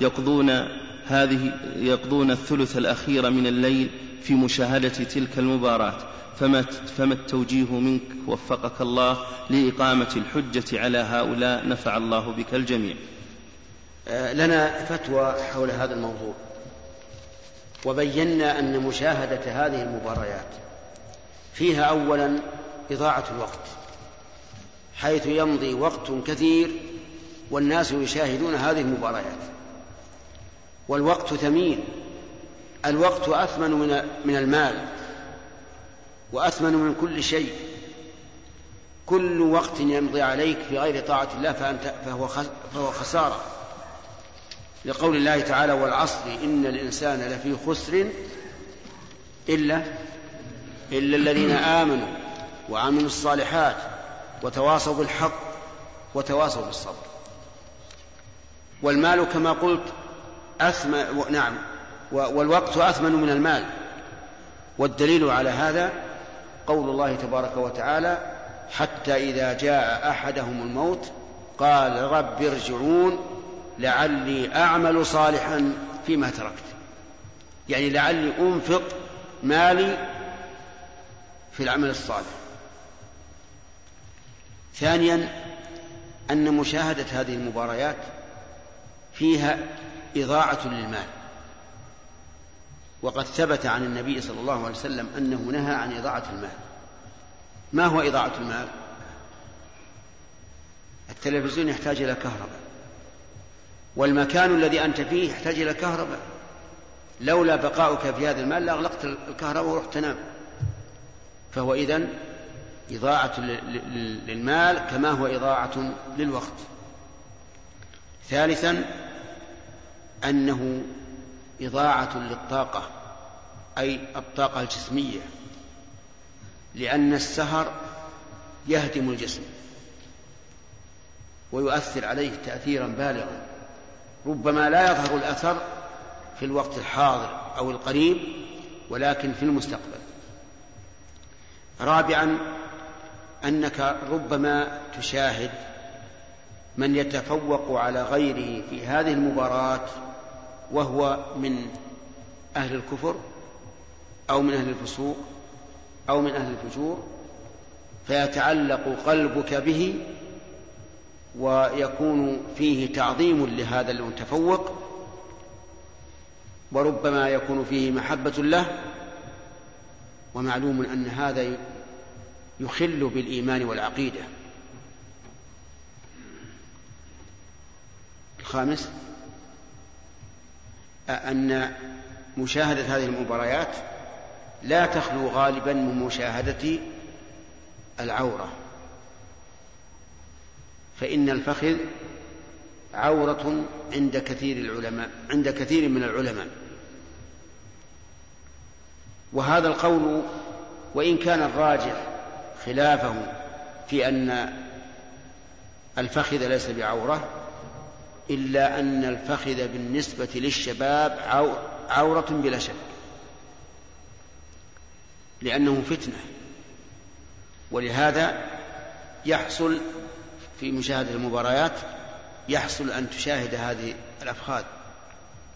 يقضون الثلث الأخير من الليل في مشاهدة تلك المباراة، فما التوجيه منك وفقك الله لإقامة الحجة على هؤلاء، نفع الله بك الجميع؟ لنا فتوى حول هذا الموضوع، وبينا أن مشاهدة هذه المباريات فيها أولا إضاعة الوقت، حيث يمضي وقت كثير والناس يشاهدون هذه المباريات، والوقت ثمين، الوقت أثمن من المال وأثمن من كل شيء. كل وقت يمضي عليك في غير طاعة الله فهو خسارة، لقول الله تعالى: والعصر إن الإنسان لفي خسر إلا الذين آمنوا وعملوا الصالحات وتواصوا بالحق وتواصوا بالصبر. والمال كما قلت نعم، والوقت أثمن من المال، والدليل على هذا قول الله تبارك وتعالى: حتى إذا جاء أحدهم الموت قال رب ارجعون لعلي أعمل صالحا فيما تركت، يعني لعلي أنفق مالي في العمل الصالح. ثانيا، أن مشاهدة هذه المباريات فيها إضاعة للمال، وقد ثبت عن النبي صلى الله عليه وسلم أنه نهى عن إضاعة المال. ما هو إضاعة المال؟ التلفزيون يحتاج إلى كهرباء، والمكان الذي أنت فيه يحتاج إلى كهرباء، لولا بقاؤك في هذا المال لأغلقت الكهرباء ورحت تنام. فهو إذن إضاعة للمال كما هو إضاعة للوقت. ثالثا، أنه إضاعة للطاقة، أي الطاقة الجسمية، لأن السهر يهدم الجسم ويؤثر عليه تأثيرا بالغا، ربما لا يظهر الأثر في الوقت الحاضر أو القريب، ولكن في المستقبل. رابعا، أنك ربما تشاهد من يتفوق على غيره في هذه المباراة وهو من أهل الكفر أو من أهل الفسوق أو من أهل الفجور، فيتعلق قلبك به ويكون فيه تعظيم لهذا المتفوق، وربما يكون فيه محبة له، ومعلوم أن هذا يخل بالإيمان والعقيدة. الخامس، أن مشاهدة هذه المباريات لا تخلو غالبا من مشاهدة العورة، فإن الفخذ عورة عند كثير من العلماء. وهذا القول وإن كان الراجح خلافه في أن الفخذ ليس بعورة، إلا أن الفخذ بالنسبة للشباب عورة بلا شك، لأنه فتنة، ولهذا يحصل في مشاهدة المباريات يحصل أن تشاهد هذه الأفخاذ.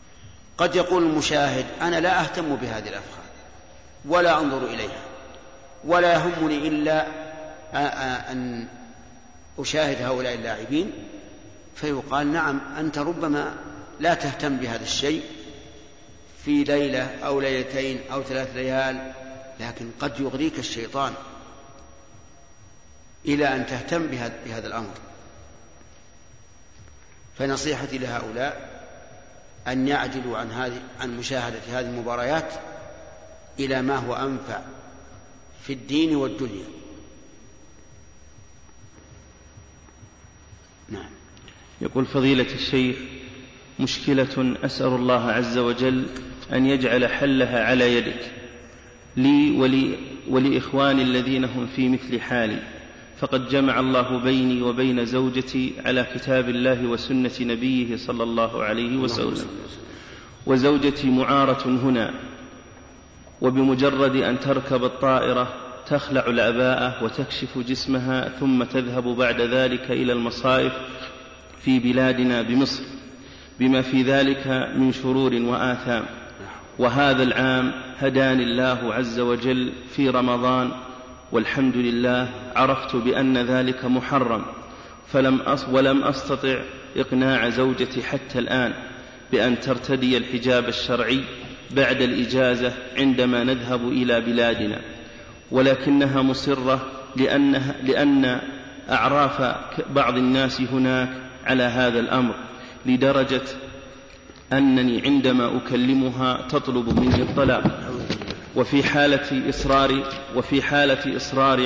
قد يقول المشاهد: أنا لا أهتم بهذه الأفخاذ ولا أنظر إليها، ولا يهمني إلا أن أشاهد هؤلاء اللاعبين، فيقال نعم أنت ربما لا تهتم بهذا الشيء في ليلة أو ليلتين أو 3 ليال، لكن قد يغريك الشيطان إلى أن تهتم بهذا الأمر. فنصيحتي لهؤلاء أن يعجلوا عن مشاهدة هذه المباريات إلى ما هو أنفع في الدين والدنيا. نعم. يقول فضيلة الشيخ: مشكلة أسأل الله عز وجل أن يجعل حلها على يدك لي ولإخواني الذين هم في مثل حالي، فقد جمع الله بيني وبين زوجتي على كتاب الله وسنة نبيه صلى الله عليه وسلم، وزوجتي معارة هنا، وبمجرد أن تركب الطائرة تخلع العباءة وتكشف جسمها ثم تذهب بعد ذلك إلى المصائف في بلادنا بمصر، بما في ذلك من شرور وآثام. وهذا العام هداني الله عز وجل في رمضان والحمد لله، عرفت بأن ذلك محرم، ولم أستطع إقناع زوجتي حتى الآن بأن ترتدي الحجاب الشرعي بعد الإجازة عندما نذهب إلى بلادنا، ولكنها مصرة لأن أعراف بعض الناس هناك على هذا الأمر، لدرجة أنني عندما أكلمها تطلب مني الطلاق. وفي حالة إصراري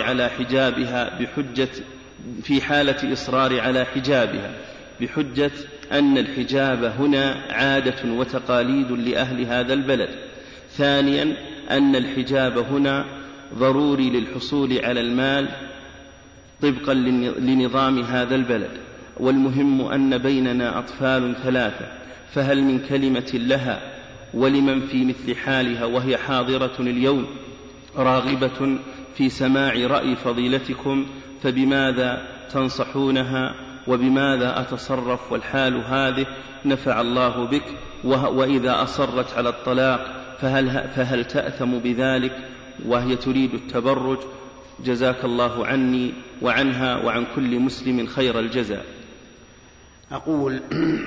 على حجابها بحجة أن الحجاب هنا عادة وتقاليد لأهل هذا البلد. ثانيا أن الحجاب هنا ضروري للحصول على المال طبقا لنظام هذا البلد، والمهم أن بيننا أطفال 3، فهل من كلمة لها ولمن في مثل حالها وهي حاضرة اليوم راغبة في سماع رأي فضيلتكم، فبماذا تنصحونها وبماذا أتصرف والحال هذه؟ نفع الله بك. وإذا أصرت على الطلاق فهل تأثم بذلك وهي تريد التبرج؟ جزاك الله عني وعنها وعن كل مسلم خير الجزاء. أقول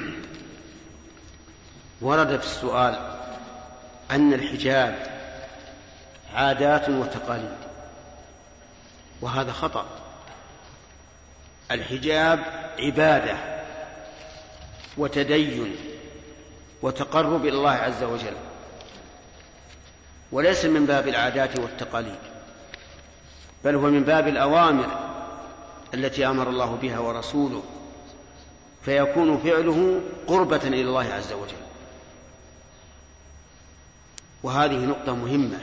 ورد في السؤال أن الحجاب عادات وتقاليد، وهذا خطأ. الحجاب عبادة وتدين وتقرب إلى الله عز وجل، وليس من باب العادات والتقاليد، بل هو من باب الأوامر التي أمر الله بها ورسوله، فيكون فعله قربة إلى الله عز وجل. وهذه نقطة مهمة،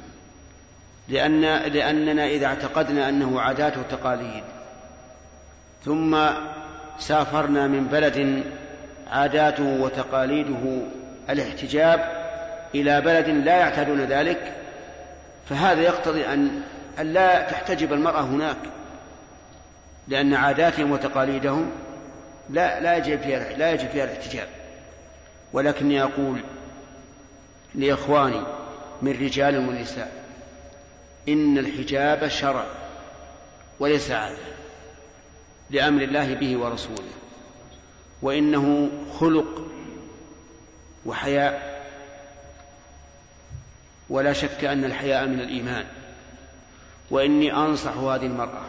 لأننا إذا اعتقدنا أنه عادات وتقاليد ثم سافرنا من بلد عاداته وتقاليده الاحتجاب إلى بلد لا يعتادون ذلك، فهذا يقتضي أن لا تحتجب المرأة هناك، لأن عاداتهم وتقاليدهم لا يجب فيها الاحتجاب. ولكني أقول لإخواني من رجال ونساء إن الحجاب شرع وليس عادة لأمر الله به ورسوله، وإنه خلق وحياء، ولا شك أن الحياء من الإيمان. وإني أنصح هذه المرأة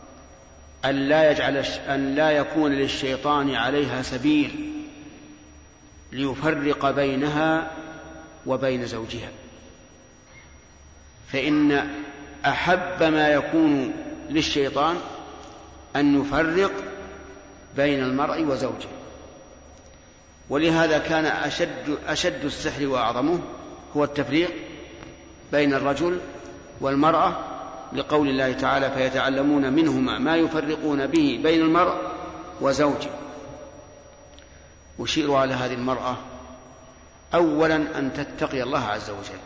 أن لا يكون للشيطان عليها سبيل ليفرق بينها وبين زوجها، فإن أحب ما يكون للشيطان أن يفرق بين المرء وزوجه. ولهذا كان أشد السحر وأعظمه هو التفريق بين الرجل والمرأة، لقول الله تعالى: فيتعلمون منهما ما يفرقون به بين المرء وزوجه. أشير على هذه المرأة أولا أن تتقي الله عز وجل،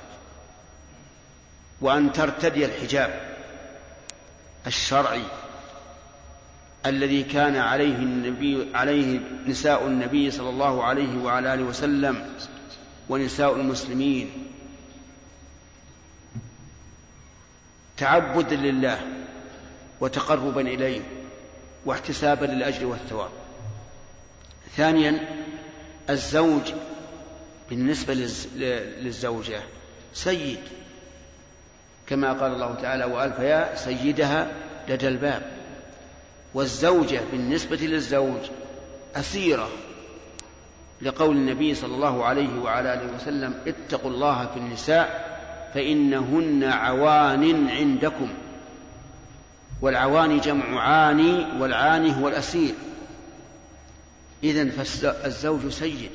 وأن ترتدي الحجاب الشرعي الذي كان عليه نساء النبي صلى الله عليه وعلى آله وسلم ونساء المسلمين. تعبدا لله وتقربا إليه واحتسابا للأجر والثواب. ثانيا الزوج بالنسبة للزوجة سيد، كما قال الله تعالى وألف يا سيدها لدى الباب. والزوجة بالنسبة للزوج أسيرة، لقول النبي صلى الله عليه وعلى آله وسلم اتقوا الله في النساء فإنهن عوان عندكم. والعوان جمع عاني، والعاني هو الأسير. إذن فالزوج سيد،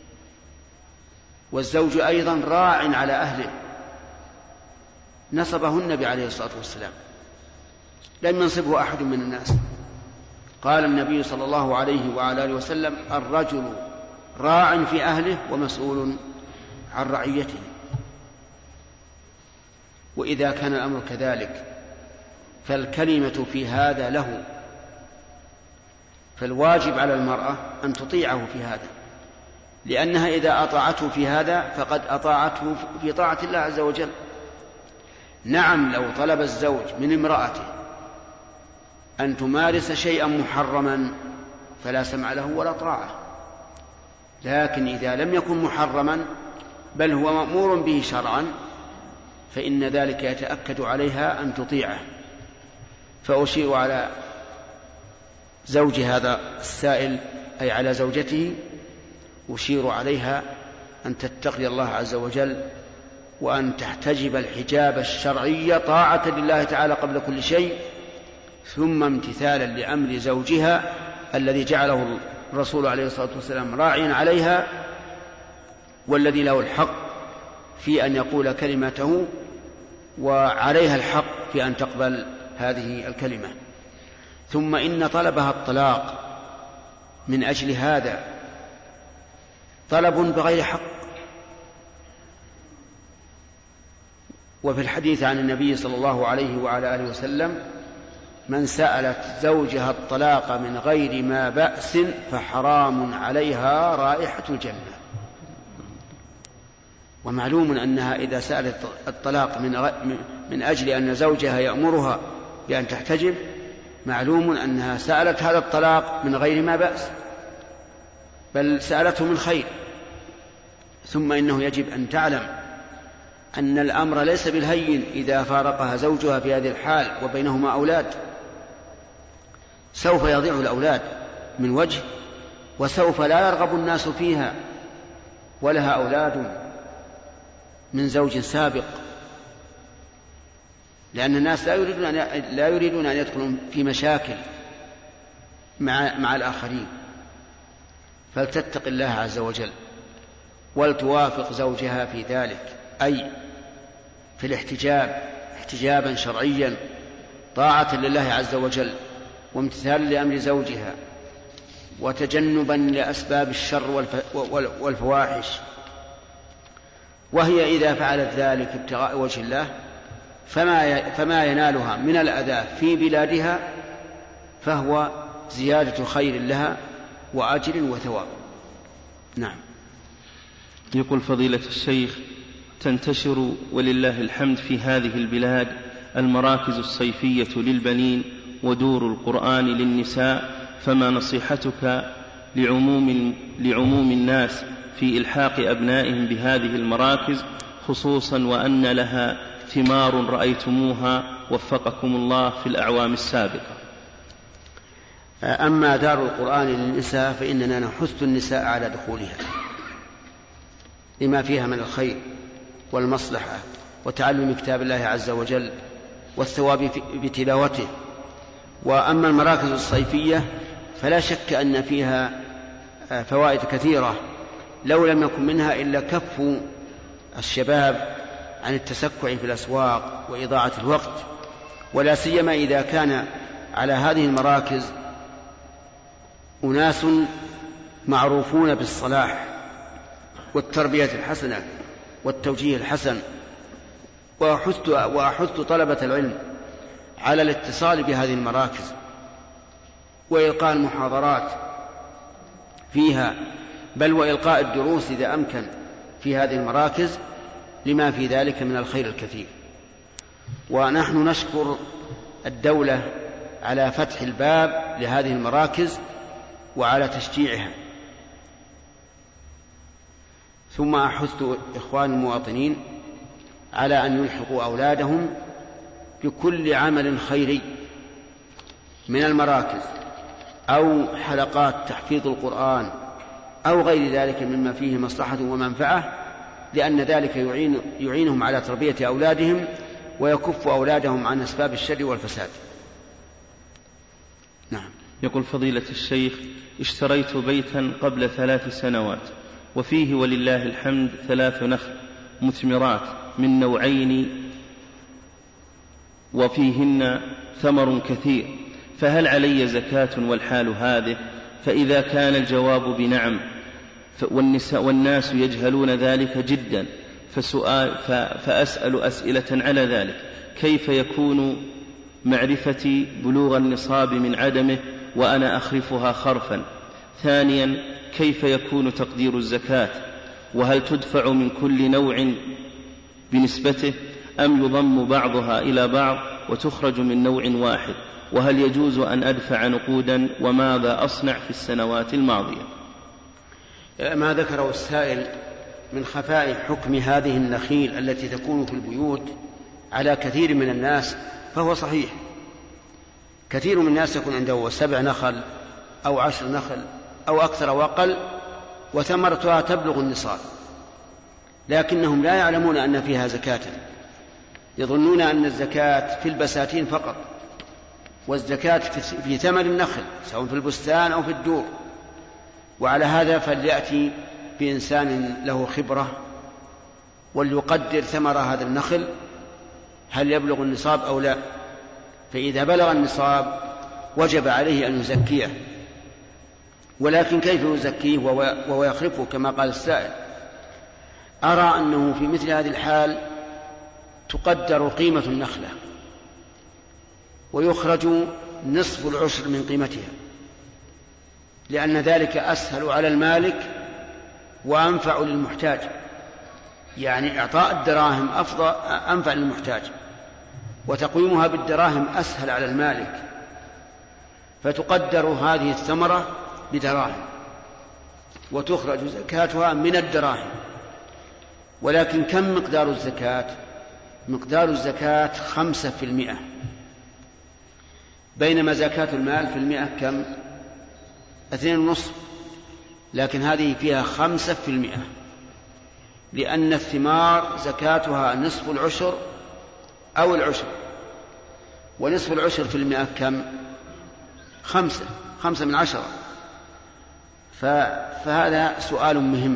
والزوج أيضا راع على أهله، نصبه النبي عليه الصلاة والسلام، لم ينصبه أحد من الناس. قال النبي صلى الله عليه وعلى آله وسلم الرجل راع في أهله ومسؤول عن رعيته. وإذا كان الأمر كذلك فالكلمة في هذا له، فالواجب على المرأة أن تطيعه في هذا، لأنها إذا أطاعته في هذا فقد أطاعته في طاعة الله عز وجل. نعم، لو طلب الزوج من امرأته أن تمارس شيئا محرما فلا سمع له ولا طاعة، لكن إذا لم يكن محرما بل هو مأمور به شرعا فإن ذلك يتأكد عليها أن تطيعه. فأشير على زوج هذا السائل، أي على زوجته، أشير عليها أن تتقي الله عز وجل، وأن تحتجب الحجاب الشرعي طاعة لله تعالى قبل كل شيء، ثم امتثالا لأمر زوجها الذي جعله الرسول عليه الصلاة والسلام راعيا عليها، والذي له الحق في أن يقول كلمته وعليها الحق في أن تقبل هذه الكلمة. ثم إن طلبها الطلاق من أجل هذا طلب بغير حق. وفي الحديث عن النبي صلى الله عليه وعلى آله وسلم من سألت زوجها الطلاق من غير ما بأس فحرام عليها رائحة الجنة. ومعلوم أنها إذا سألت الطلاق من أجل أن زوجها يأمرها بأن تحتجب، معلوم أنها سألت هذا الطلاق من غير ما بأس، بل سألته من خير. ثم إنه يجب أن تعلم أن الأمر ليس بالهين إذا فارقها زوجها في هذه الحال وبينهما أولاد، سوف يضيع الأولاد من وجه، وسوف لا يرغب الناس فيها، ولها أولاد من زوج سابق، لأن الناس لا يريدون أن يدخلوا في مشاكل مع الآخرين. فلتتق الله عز وجل ولتوافق زوجها في ذلك، أي في الاحتجاب احتجابا شرعيا طاعة لله عز وجل وامتثالا لأمر زوجها وتجنبا لأسباب الشر والفواحش. وهي إذا فعلت ذلك ابتغاء وجه الله فما ينالها من الأذى في بلادها فهو زيادة خير لها وأجر وثواب. نعم. يقول فضيلة الشيخ: تنتشر ولله الحمد في هذه البلاد المراكز الصيفية للبنين ودور القرآن للنساء، فما نصيحتك لعموم الناس في إلحاق أبنائهم بهذه المراكز، خصوصا وأن لها ثمار رأيتموها وفقكم الله في الأعوام السابقة؟ أما دار القرآن للنساء فإننا نحث النساء على دخولها لما فيها من الخير والمصلحة وتعلم كتاب الله عز وجل والثواب بتلاوته. وأما المراكز الصيفية فلا شك أن فيها فوائد كثيرة لو لم يكن منها إلا كف الشباب عن التسكع في الأسواق وإضاعة الوقت، ولا سيما إذا كان على هذه المراكز أناس معروفون بالصلاح والتربية الحسنة والتوجيه الحسن. وأحث طلبة العلم على الاتصال بهذه المراكز وإلقاء المحاضرات فيها، بل وإلقاء الدروس إذا أمكن في هذه المراكز، لما في ذلك من الخير الكثير. ونحن نشكر الدولة على فتح الباب لهذه المراكز وعلى تشجيعها. ثم أحث إخوان المواطنين على أن يلحقوا أولادهم بكل عمل خيري من المراكز أو حلقات تحفيظ القرآن أو غير ذلك مما فيه مصلحة ومنفعة، لأن ذلك يعينهم على تربية أولادهم ويكف أولادهم عن أسباب الشر والفساد. نعم. يقول فضيلة الشيخ: اشتريت بيتا قبل 3 سنوات وفيه ولله الحمد 3 نخل مثمرات من نوعين وفيهن ثمر كثير، فهل علي زكاة والحال هذه؟ فإذا كان الجواب بنعم والناس يجهلون ذلك جدا فأسأل أسئلة على ذلك: كيف يكون معرفتي بلوغ النصاب من عدمه وأنا أخرفها خرفا؟ ثانيا: كيف يكون تقدير الزكاة؟ وهل تدفع من كل نوع بنسبته أم يضم بعضها إلى بعض وتخرج من نوع واحد؟ وهل يجوز أن أدفع نقودا؟ وماذا أصنع في السنوات الماضية؟ ما ذكره السائل من خفاء حكم هذه النخيل التي تكون في البيوت على كثير من الناس فهو صحيح. كثير من الناس يكون عنده 7 نخل أو 10 نخل أو أكثر أو أقل وثمرتها تبلغ النصاب، لكنهم لا يعلمون أن فيها زكاة، يظنون أن الزكاة في البساتين فقط، والزكاة في ثمر النخل سواء في البستان أو في الدور. وعلى هذا فليأتي بإنسان له خبرة وليقدر ثمر هذا النخل هل يبلغ النصاب أو لا، فإذا بلغ النصاب وجب عليه أن يزكيه. ولكن كيف يزكيه وهو يخرفه كما قال السائل؟ أرى أنه في مثل هذه الحال تقدر قيمة النخلة ويخرج نصف العشر من قيمتها، لأن ذلك أسهل على المالك وأنفع للمحتاج، يعني إعطاء الدراهم أنفع للمحتاج وتقويمها بالدراهم أسهل على المالك، فتقدر هذه الثمرة بدراهم وتخرج زكاتها من الدراهم. ولكن كم مقدار الزكاة؟ مقدار الزكاة 5%، بينما زكاة المال في 100 كم؟ 2.5، لكن هذه فيها 5%، لأن الثمار زكاتها نصف العشر أو العشر، ونصف العشر في 100 كم؟ 5 من 10. فهذا سؤال مهم.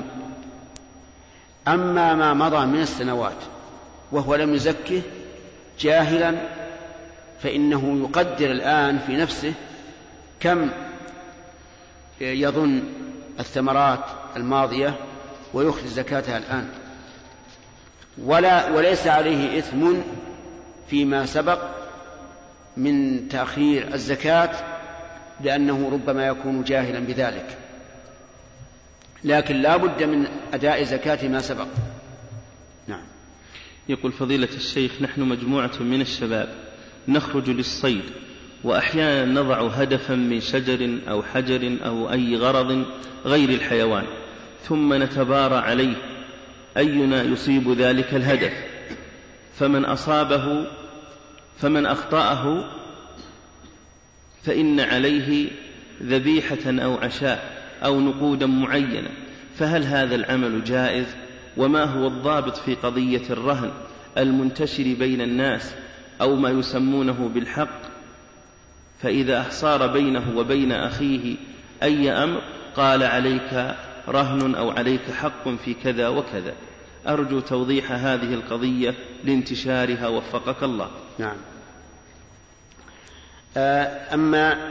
أما ما مضى من السنوات وهو لم يزكه جاهلا فإنه يقدر الآن في نفسه كم يظن الثمرات الماضية ويخرج زكاتها الآن، وليس عليه إثم فيما سبق من تأخير الزكاة، لأنه ربما يكون جاهلا بذلك، لكن لا بد من أداء زكاة ما سبق. نعم. يقول فضيلة الشيخ: نحن مجموعة من الشباب نخرج للصيد، وأحيانا نضع هدفا من شجر أو حجر أو أي غرض غير الحيوان، ثم نتبارى عليه أينا يصيب ذلك الهدف، فمن أخطأه فإن عليه ذبيحة أو عشاء أو نقودا معينة، فهل هذا العمل جائز؟ وما هو الضابط في قضية الرهن المنتشر بين الناس أو ما يسمونه بالحق، فإذا أحصار بينه وبين أخيه أي أمر قال عليك رهن أو عليك حق في كذا وكذا؟ أرجو توضيح هذه القضية لانتشارها وفقك الله. نعم. أما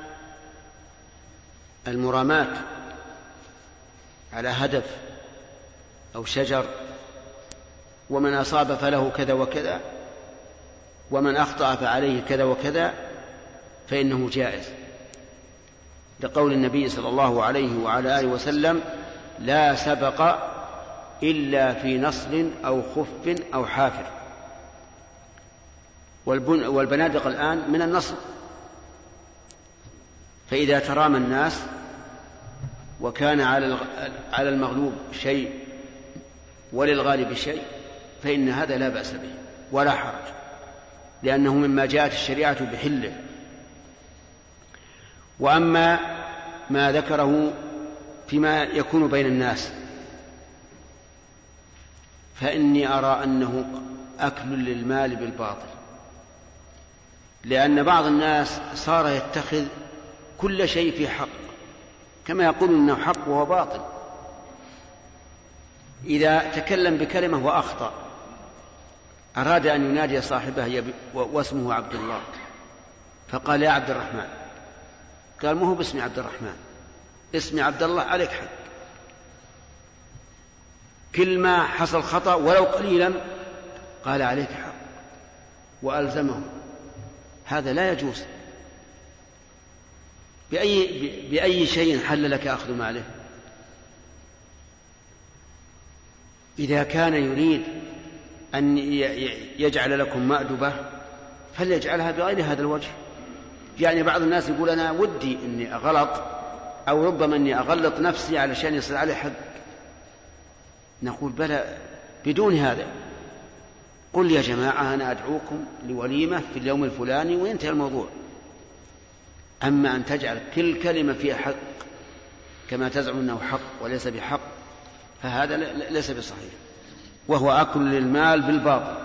المرامات على هدف أو شجر ومن أصاب فله كذا وكذا ومن أخطأ فعليه كذا وكذا فإنه جائز، لقول النبي صلى الله عليه وعلى آله وسلم: لا سبق إلا في نصل أو خف أو حافر. والبنادق الآن من النصر. فإذا ترامى الناس وكان على المغلوب شيء وللغالب شيء فإن هذا لا بأس به ولا حرج، لأنه مما جاءت الشريعة بحله. وأما ما ذكره فيما يكون بين الناس فإني أرى أنه أكل للمال بالباطل، لأن بعض الناس صار يتخذ كل شيء في حق، كما يقول إنه حق وهو باطل. إذا تكلم بكلمة وأخطأ أراد أن ينادي صاحبه واسمه عبد الله، فقال يا عبد الرحمن، قال ما هو باسم عبد الرحمن، اسمي عبد الله، عليك حق. كل ما حصل خطأ ولو قليلا قال عليك حق وألزمه. هذا لا يجوز. بأي شيء حل لك أخذ ماله؟ إذا كان يريد أن يجعل لكم مأدبة فليجعلها بغير هذا الوجه. يعني بعض الناس يقول أنا ودي أني أغلط أو ربما أني أغلط نفسي علشان يصل عليه حق. نقول بلى، بدون هذا. قل يا جماعة أنا أدعوكم لوليمة في اليوم الفلاني وينتهي الموضوع. أما أن تجعل كل كلمة فيها حق كما تزعم أنه حق وليس بحق فهذا ليس بصحيح، وهو أكل للمال بالباطل.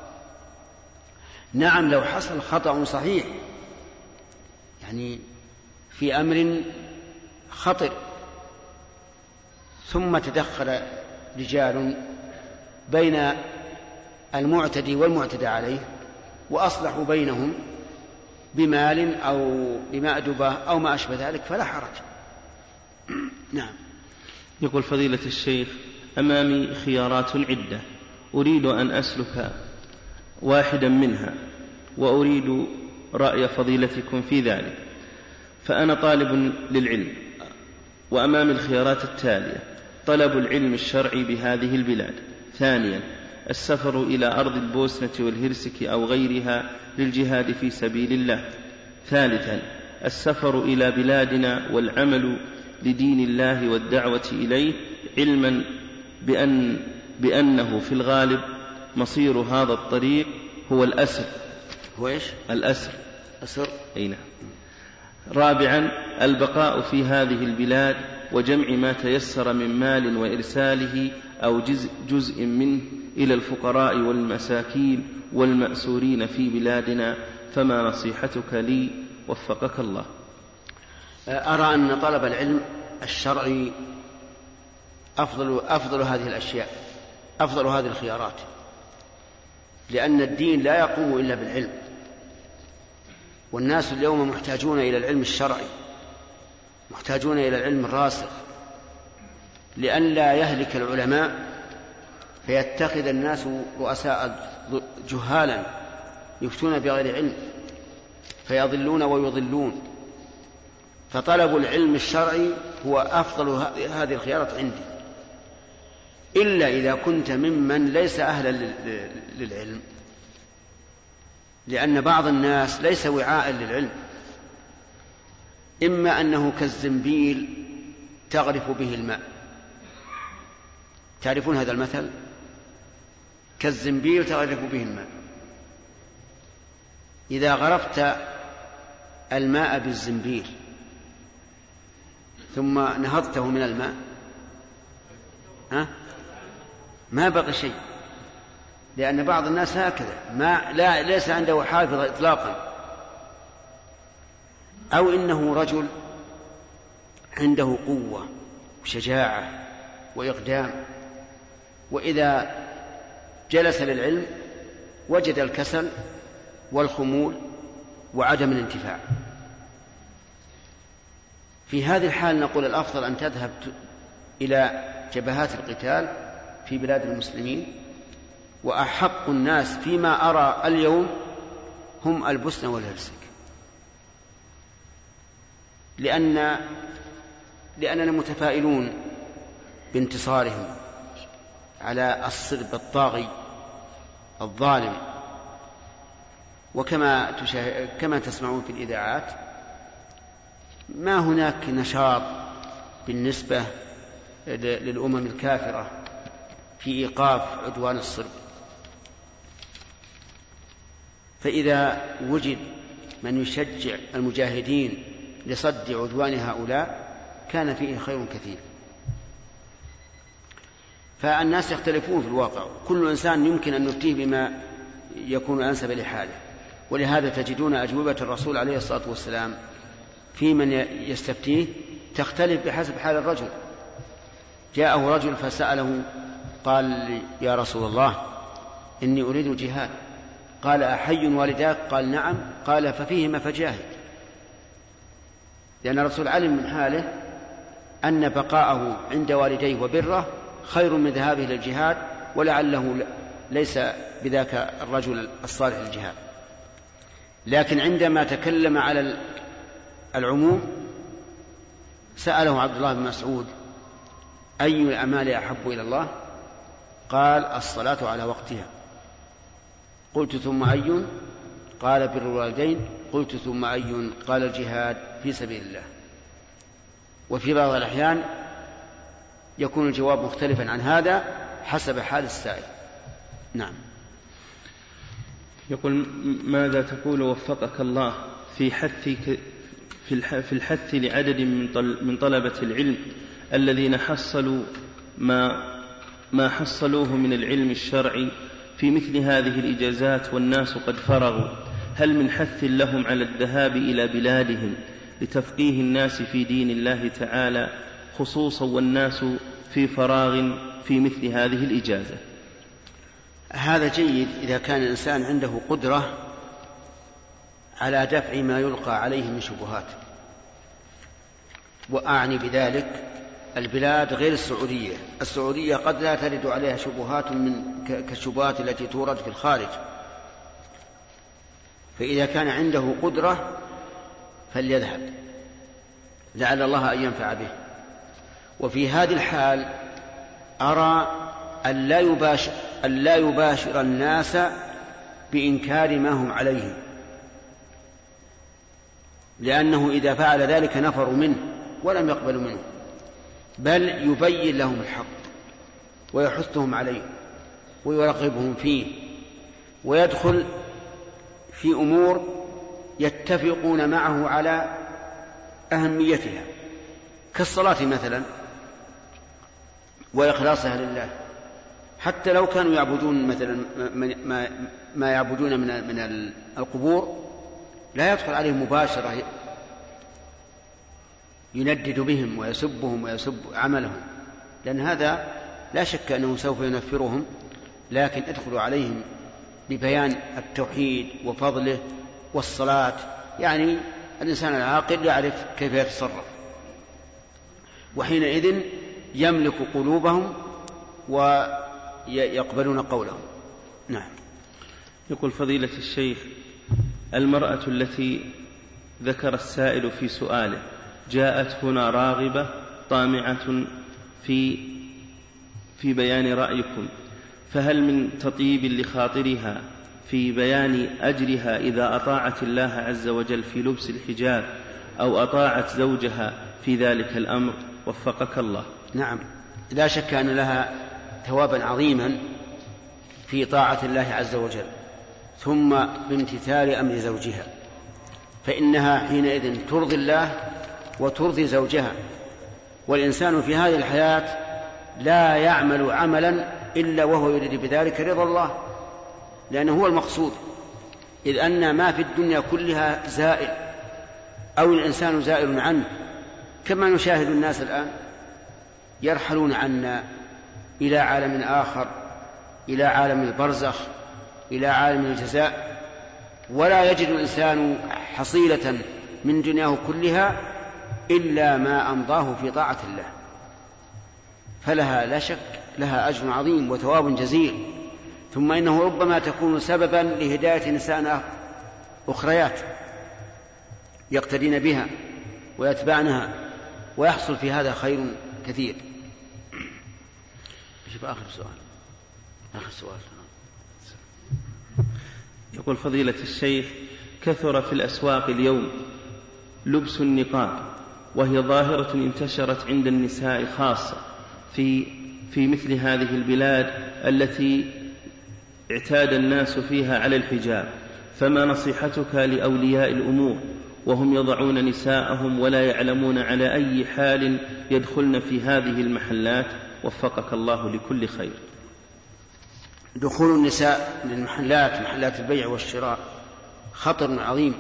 نعم لو حصل خطأ صحيح، يعني في أمر خطر، ثم تدخل رجال بين المعتدي والمعتدى عليه وأصلحوا بينهم بمال أو بمأدبة أو ما أشبه ذلك فلا حرج. نعم. يقول فضيلة الشيخ أمامي خيارات عدة أريد أن أسلك واحدا منها وأريد رأي فضيلتكم في ذلك. فأنا طالب للعلم وأمامي الخيارات التالية: طلب العلم الشرعي بهذه البلاد، ثانيا السفر إلى أرض البوسنة والهرسك أو غيرها للجهاد في سبيل الله، ثالثا السفر إلى بلادنا والعمل لدين الله والدعوة إليه، علما بأنه في الغالب مصير هذا الطريق هو الأسر. هو إيش؟ الأسر. أسر. أي نعم. رابعا البقاء في هذه البلاد وجمع ما تيسر من مال وإرساله أو جزء منه إلى الفقراء والمساكين والمأسورين في بلادنا، فما نصيحتك لي وفقك الله؟ أرى أن طلب العلم الشرعي أفضل هذه الأشياء، أفضل هذه الخيارات، لأن الدين لا يقوم إلا بالعلم، والناس اليوم محتاجون إلى العلم الشرعي، محتاجون إلى العلم الراسخ، لئلا يهلك العلماء فيتخذ الناس رؤساء جهالا يفتون بغير علم فيضلون ويضلون. فطلب العلم الشرعي هو أفضل هذه الخيارات عندي، إلا إذا كنت ممن ليس أهلا للعلم، لأن بعض الناس ليس وعاء للعلم، إما أنه كالزنبيل تغرف به الماء. تعرفون هذا المثل؟ كالزنبيل تغرف به الماء. إذا غرفت الماء بالزنبيل ثم نهضته من الماء ما بقي شيء، لأن بعض الناس هكذا ليس عنده حافظ إطلاقا، أو إنه رجل عنده قوة وشجاعة وإقدام، وإذا جلس للعلم وجد الكسل والخمول وعدم الانتفاع. في هذه الحال نقول الأفضل أن تذهب إلى جبهات القتال في بلاد المسلمين، وأحق الناس فيما أرى اليوم هم البوسنة والهرسك، لأننا متفائلون بانتصارهم على الصلب الطاغي الظالم. كما تسمعون في الإذاعات ما هناك نشاط بالنسبة للأمم الكافرة في إيقاف عدوان الصرب. فإذا وجد من يشجع المجاهدين لصد عدوان هؤلاء كان فيه خير كثير. فالناس يختلفون في الواقع، كل إنسان يمكن أن نفتيه بما يكون أنسب لحاله. ولهذا تجدون أجوبة الرسول عليه الصلاة والسلام في من يستفتيه تختلف بحسب حال الرجل. جاءه رجل فسأله قال يا رسول الله إني أريد الجهاد، قال أحي والداك؟ قال نعم. قال ففيهما فجاهد، لأن الرسول علم من حاله أن بقاءه عند والديه وبره خير من ذهابه للجهاد، ولعله ليس بذاك الرجل الصالح للجهاد. لكن عندما تكلم على العموم سأله عبد الله بن مسعود أي الأعمال أحب إلى الله؟ قال الصلاة على وقتها. قلت ثم أي؟ قال بر الوالدين. قلت ثم أي؟ قال الجهاد في سبيل الله. وفي بعض الأحيان يكون الجواب مختلفا عن هذا حسب حال السائل. نعم. يقول ماذا تقول وفقك الله في الحث لعدد من طلبة العلم الذين حصلوا ما حصلوه من العلم الشرعي في مثل هذه الإجازات والناس قد فرغوا، هل من حث لهم على الذهاب إلى بلادهم لتفقيه الناس في دين الله تعالى خصوصا والناس في فراغ في مثل هذه الإجازة؟ هذا جيد إذا كان الإنسان عنده قدرة على دفع ما يلقى عليه من شبهات، وأعني بذلك البلاد غير السعودية. السعودية قد لا ترد عليها شبهات كالشبهات التي تورد في الخارج، فإذا كان عنده قدرة فليذهب لعل الله أن ينفع به. وفي هذه الحال أرى أن لا يباشر الناس بإنكار ما هم عليه، لأنه إذا فعل ذلك نفروا منه ولم يقبلوا منه، بل يبين لهم الحق ويحثهم عليه ويرغبهم فيه، ويدخل في أمور يتفقون معه على أهميتها كالصلاة مثلا وإخلاصها لله. حتى لو كانوا يعبدون مثلا ما يعبدون من القبور لا يدخل عليهم مباشرة يندد بهم ويسبهم ويسب عملهم، لأن هذا لا شك أنه سوف ينفرهم، لكن ادخلوا عليهم ببيان التوحيد وفضله والصلاة، يعني الإنسان العاقل يعرف كيف يتصرف، وحينئذ يملك قلوبهم ويقبلون قولهم. نعم. يقول فضيلة الشيخ المرأة التي ذكر السائل في سؤاله جاءت هنا راغبة طامعة في بيان رأيكم، فهل من تطيب لخاطرها في بيان أجرها إذا أطاعت الله عز وجل في لبس الحجاب أو أطاعت زوجها في ذلك الأمر؟ وفقك الله. نعم، لا شك أن لها ثوابا عظيما في طاعة الله عز وجل ثم بامتثال أمر زوجها، فإنها حينئذ ترضي الله وترضي زوجها. والإنسان في هذه الحياة لا يعمل عملا إلا وهو يريد بذلك رضا الله، لأنه هو المقصود، إذ أن ما في الدنيا كلها زائل أو الإنسان زائل عنه، كما نشاهد الناس الآن يرحلون عنا إلى عالم آخر، إلى عالم البرزخ، إلى عالم الجزاء، ولا يجد الإنسان حصيلة من دنياه كلها إلا ما أمضاه في طاعة الله، فلها لا شك لها أجر عظيم وثواب جزيل. ثم إنه ربما تكون سببا لهداية نساء أخريات يقتدين بها ويتبعنها، ويحصل في هذا خير كثير. شوف آخر سؤال. يقول فضيلة الشيخ: كثر في الأسواق اليوم لبس النقاب، وهي ظاهرة انتشرت عند النساء خاصة في مثل هذه البلاد التي اعتاد الناس فيها على الحجاب، فما نصيحتك لأولياء الأمور وهم يضعون نساءهم ولا يعلمون على أي حال يدخلن في هذه المحلات؟ وفقك الله لكل خير. دخول النساء للمحلات، محلات البيع والشراء، خطر عظيم،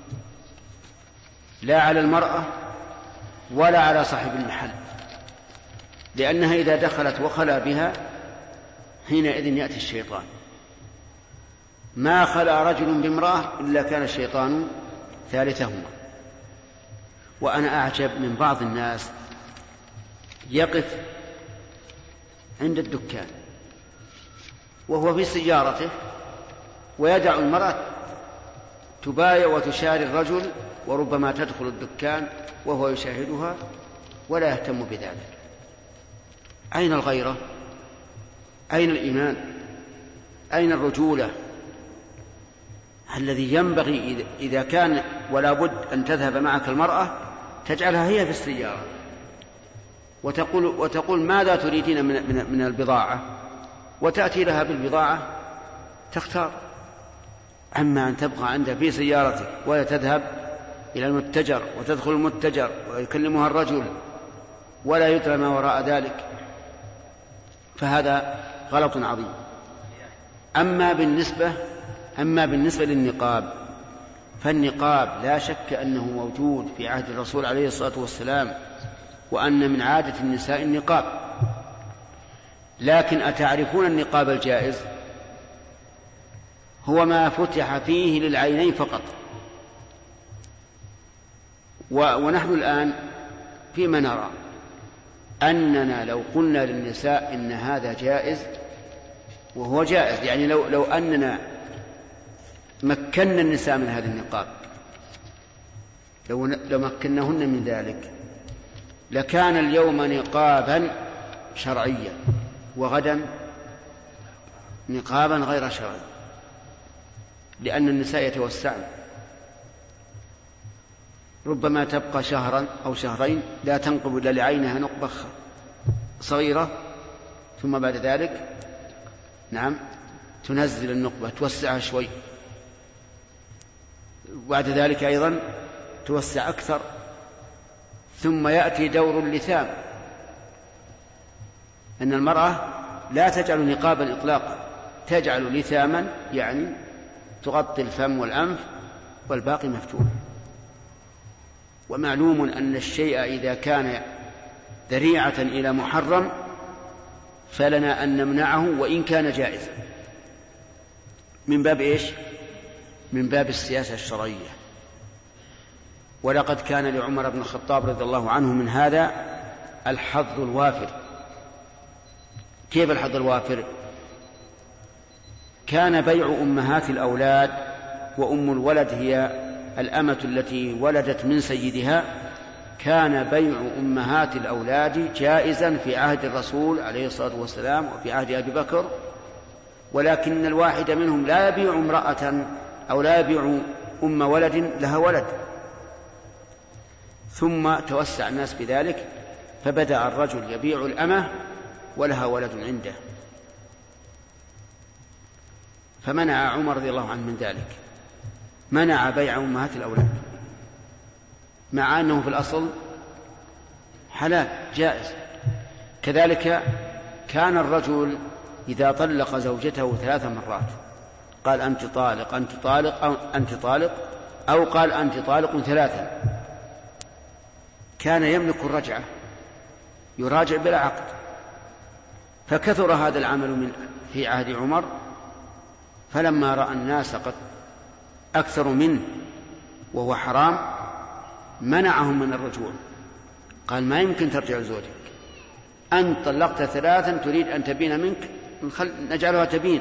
لا على المرأة ولا على صاحب المحل، لأنها إذا دخلت وخلا بها حينئذ يأتي الشيطان. ما خلا رجل بامرأة إلا كان الشيطان ثالثهما. وأنا أعجب من بعض الناس يقف عند الدكان وهو في سيارته ويدع المرأة تبايع وتشاري الرجل، وربما تدخل الدكان وهو يشاهدها ولا يهتم بذلك. أين الغيرة؟ أين الإيمان؟ أين الرجولة؟ الذي ينبغي إذا كان ولا بد أن تذهب معك المرأة تجعلها هي في السيارة وتقول ماذا تريدين من البضاعة، وتأتي لها بالبضاعة تختار. أما أن تبقى عندها في سيارتك ولا تذهب إلى المتجر وتدخل المتجر ويكلمها الرجل ولا يدرى ما وراء ذلك، فهذا غلط عظيم. أما بالنسبة للنقاب، فالنقاب لا شك أنه موجود في عهد الرسول عليه الصلاة والسلام، وأن من عادة النساء النقاب. لكن أتعرفون النقاب الجائز؟ هو ما فتح فيه للعينين فقط. ونحن الآن فيما نرى أننا لو قلنا للنساء إن هذا جائز، وهو جائز، يعني لو أننا مكنا النساء من هذا النقاب، لو مكناهن من ذلك، لكان اليوم نقابا شرعيا وغدا نقابا غير شرعي، لأن النساء يتوسعن. ربما تبقى شهرا أو شهرين لا تنقب إلا لعينها نقبة صغيرة، ثم بعد ذلك تنزل النقبة توسعها شوي، وبعد ذلك أيضا توسع أكثر، ثم يأتي دور اللثام، أن المرأة لا تجعل نقابا إطلاقا، تجعل لثاما، يعني تغطي الفم والأنف والباقي مفتوح. ومعلوم أن الشيء إذا كان ذريعة إلى محرم فلنا أن نمنعه وإن كان جائزا. من باب إيش؟ من باب السياسة الشرعية. ولقد كان لعمر بن الخطاب رضي الله عنه من هذا الحظ الوافر. كيف الحظ الوافر؟ كان بيع أمهات الأولاد، وأم الولد هي الأمة التي ولدت من سيدها، كان بيع أمهات الأولاد جائزا في عهد الرسول عليه الصلاة والسلام وفي عهد أبي بكر، ولكن الواحد منهم لا يبيع امرأة أو لا يبيع أم ولد لها ولد. ثم توسع الناس بذلك، فبدأ الرجل يبيع الأمة ولها ولد عنده، فمنع عمر رضي الله عنه من ذلك، منع بيع أمهات الأولاد، مع أنه في الأصل حلال جائز. كذلك كان الرجل إذا طلق زوجته 3 مرات قال أنت طالق أنت طالق أو أنت طالق، أو قال أنت طالق 3، كان يملك الرجعة، يراجع بلا عقد. فكثر هذا العمل في عهد عمر، فلما رأى الناس قد أكثر منه وهو حرام منعهم من الرجوع، قال ما يمكن ترجع لزوجك، أنت طلقت 3 تريد أن تبين منك، نجعلها تبين.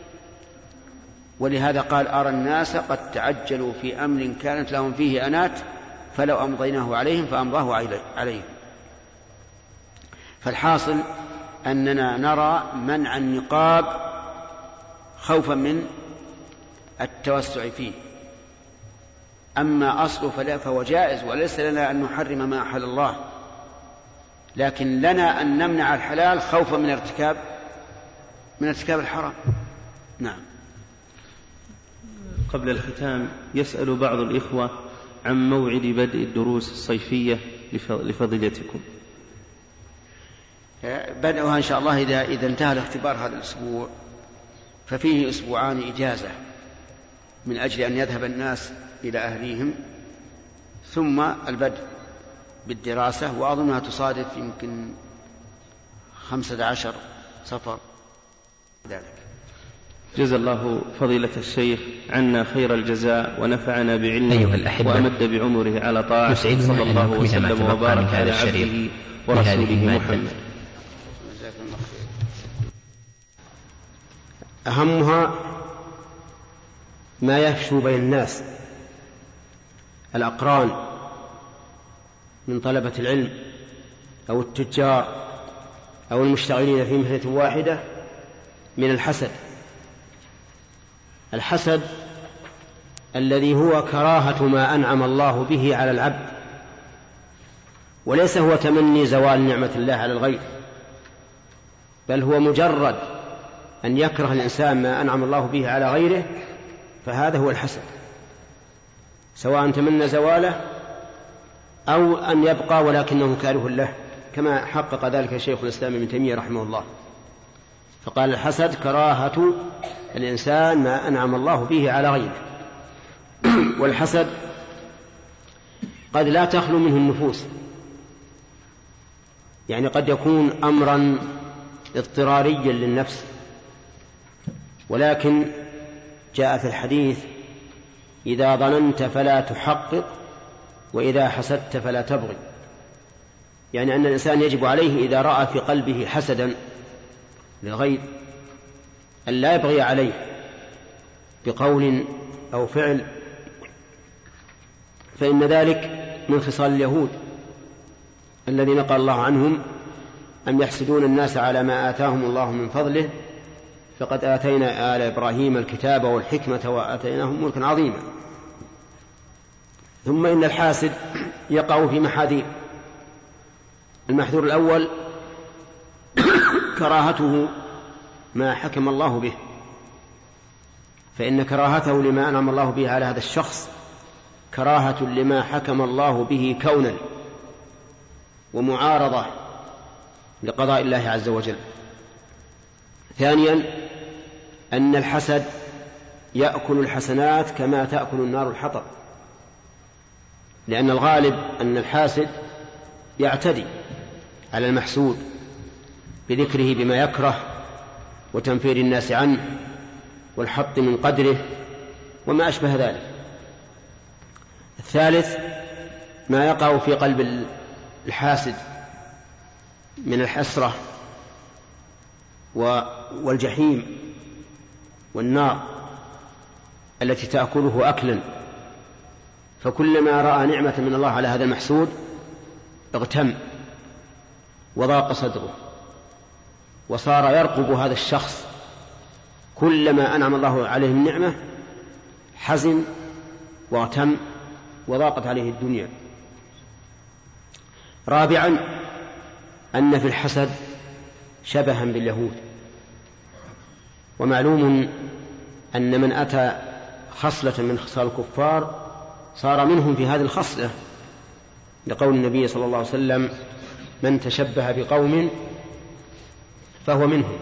ولهذا قال أرى الناس قد تعجلوا في أمر كانت لهم فيه أنات فلو أمضيناه عليهم فأمضاه عليهم. فالحاصل أننا نرى منع النقاب خوفا من التوسع فيه. أما أصله فهو جائز، وليس لنا أن نحرم ما أحل الله، لكن لنا أن نمنع الحلال خوفا من ارتكاب الحرام. نعم. قبل الختام يسأل بعض الإخوة عن موعد بدء الدروس الصيفية لفضيلتكم. بدأها إن شاء الله إذا انتهى الاختبار هذا الأسبوع، ففيه أسبوعان إجازة من أجل أن يذهب الناس إلى أهليهم، ثم البدء بالدراسة، وأظنها تصادف يمكن 15 صفر ذلك. جزا الله فضيلة الشيخ عنا خير الجزاء ونفعنا بعلمه وأمد بعمره على طاعته، صلى الله وسلم وبارك على عبده ورسوله محمد. أهمها ما يفشو بين الناس الأقران من طلبة العلم أو التجار أو المشتغلين في مهنة واحدة من الحسد الذي هو كراهة ما أنعم الله به على العبد، وليس هو تمني زوال نعمة الله على الغير، بل هو مجرد أن يكره الإنسان ما أنعم الله به على غيره، فهذا هو الحسد، سواء تمنى زواله أو أن يبقى ولكنه كاره له، كما حقق ذلك شيخ الإسلام ابن تيمية رحمه الله، فقال الحسد كراهة الإنسان ما أنعم الله به على غيره. والحسد قد لا تخلو منه النفوس، يعني قد يكون أمرا اضطراريا للنفس، ولكن جاء في الحديث: إذا ظننت فلا تحقق، وإذا حسدت فلا تبغي، يعني أن الإنسان يجب عليه إذا رأى في قلبه حسدا للغير أن لا يبغي عليه بقول أو فعل، فإن ذلك من خصال اليهود الذين قال الله عنهم: أم يحسدون الناس على ما آتاهم الله من فضله فقد آتينا آل إبراهيم الكتاب والحكمة وآتيناهم ملكا عظيما. ثم إن الحاسد يقع في محاذير. المحذور الأول كراهته ما حكم الله به، فإن كراهته لما أنعم الله به على هذا الشخص كراهة لما حكم الله به كونا، ومعارضة لقضاء الله عز وجل. ثانيا أن الحسد يأكل الحسنات كما تأكل النار الحطب، لأن الغالب أن الحاسد يعتدي على المحسود بذكره بما يكره وتنفير الناس عنه والحط من قدره وما أشبه ذلك. الثالث ما يقع في قلب الحاسد من الحسرة والجحيم والنار التي تأكله أكلا، فكلما رأى نعمة من الله على هذا المحسود اغتم وضاق صدره، وصار يرقب هذا الشخص، كلما أنعم الله عليه النعمة حزن واغتم وضاقت عليه الدنيا. رابعا أن في الحسد شبها باليهود، ومعلوم أن من أتى خصلة من خصال الكفار صار منهم في هذه الخصلة، لقول النبي صلى الله عليه وسلم: من تشبه بقوم فهو منهم.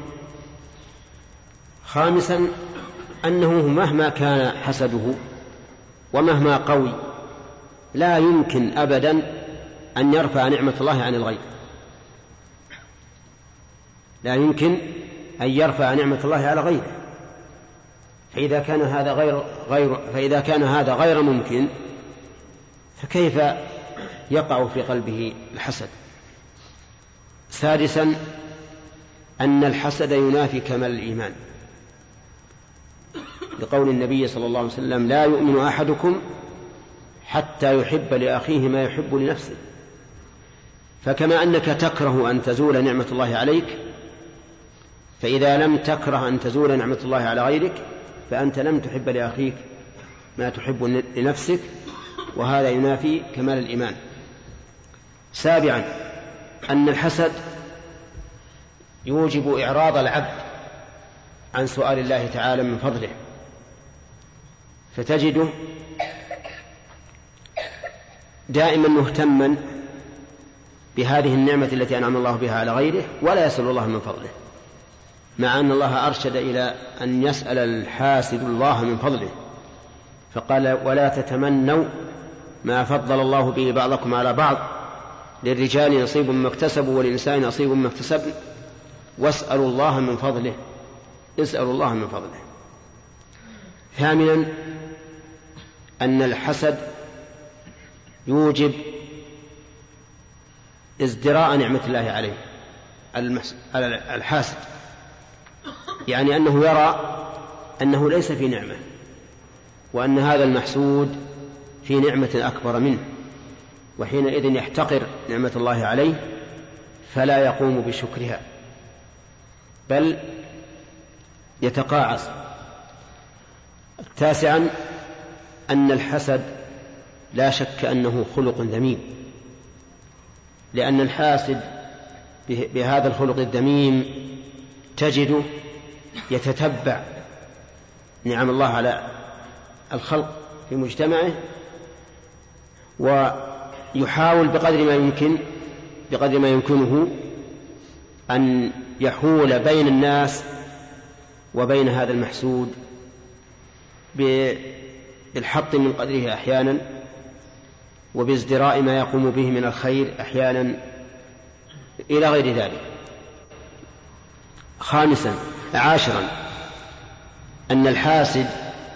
خامسا أنه مهما كان حسده ومهما قوي لا يمكن أبدا أن يرفع نعمة الله عن الغير، لا يمكن أن يرفع نعمة الله على غيره، فإذا كان هذا غير ممكن فكيف يقع في قلبه الحسد؟ سادسا أن الحسد ينافي كمال الإيمان، لقول النبي صلى الله عليه وسلم: لا يؤمن أحدكم حتى يحب لأخيه ما يحب لنفسه. فكما أنك تكره أن تزول نعمة الله عليك، فإذا لم تكره أن تزول نعمة الله على غيرك فأنت لم تحب لأخيك ما تحب لنفسك، وهذا ينافي كمال الإيمان. سابعا أن الحسد يوجب إعراض العبد عن سؤال الله تعالى من فضله، فتجده دائما مهتما بهذه النعمة التي أنعم الله بها على غيره ولا يسأل الله من فضله، مع أن الله أرشد إلى أن يسأل الحاسد الله من فضله، فقال ولا تتمنوا ما فضل الله به بعضكم على بعض، للرجال نصيب مما اكتسبوا وللنساء نصيب مما اكتسبن واسألوا الله من فضله، اسألوا الله من فضله. ثامنا أن الحسد يوجب ازدراء نعمة الله عليه على الحاسد، يعني أنه يرى أنه ليس في نعمة، وأن هذا المحسود في نعمة أكبر منه، وحينئذ يحتقر نعمة الله عليه فلا يقوم بشكرها بل يتقاعس. تاسعا أن الحسد لا شك أنه خلق ذميم، لأن الحاسد بهذا الخلق الذميم تجده يتتبع نعم الله على الخلق في مجتمعه، ويحاول بقدر ما يمكنه أن يحول بين الناس وبين هذا المحسود بالحط من قدره أحيانا، وبازدراء ما يقوم به من الخير أحيانا، إلى غير ذلك. عاشرا أن الحاسد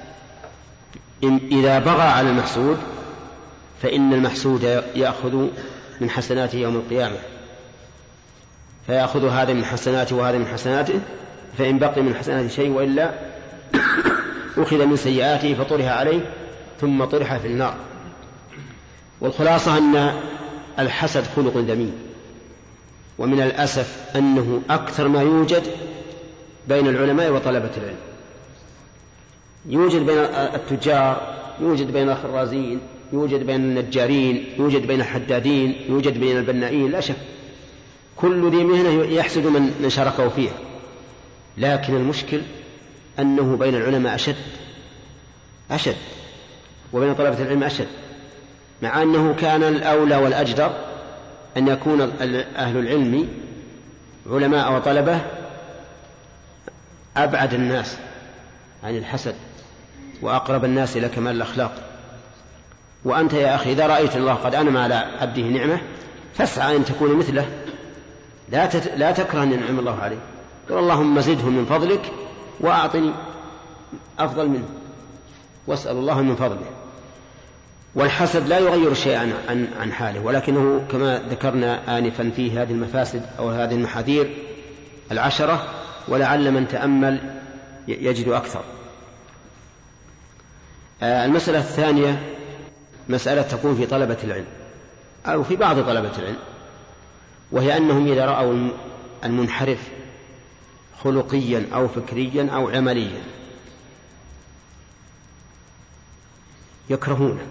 إذا بغى على المحسود فإن المحسود يأخذ من حسناته يوم القيامة، فيأخذ هذا من حسناته وهذا من حسناته، فإن بقي من حسناته شيء وإلا أخذ من سيئاته فطرح عليه ثم طرح في النار. والخلاصة أن الحسد خلق ذميم، ومن الأسف أنه أكثر ما يوجد بين العلماء وطلبة العلم، يوجد بين التجار، يوجد بين الخرازين، يوجد بين النجارين، يوجد بين الحدادين، يوجد بين البنائين، لا شك كل ذي مهنة يحسد من شاركه فيها، لكن المشكل أنه بين العلماء أشد وبين طلبة العلم أشد، مع أنه كان الأولى والأجدر أن يكون أهل العلم علماء وطلبة أبعد الناس عن الحسد وأقرب الناس إلى كمال الأخلاق. وأنت يا أخي إذا رأيت الله قد أنعم على عبده نعمة فاسعى أن تكون مثله، لا تكره أن ينعم الله عليه، قل اللهم زده من فضلك وأعطني أفضل منه، واسأل الله من فضله. والحسد لا يغير شيئا عن حاله، ولكنه كما ذكرنا آنفا فيه هذه المفاسد أو هذه المحاذير 10، ولعل من تأمل يجد أكثر. المسألة الثانية مسألة تكون في طلبة العلم أو في بعض طلبة العلم، وهي أنهم إذا رأوا المنحرف خلقيا أو فكريا أو عمليا يكرهونه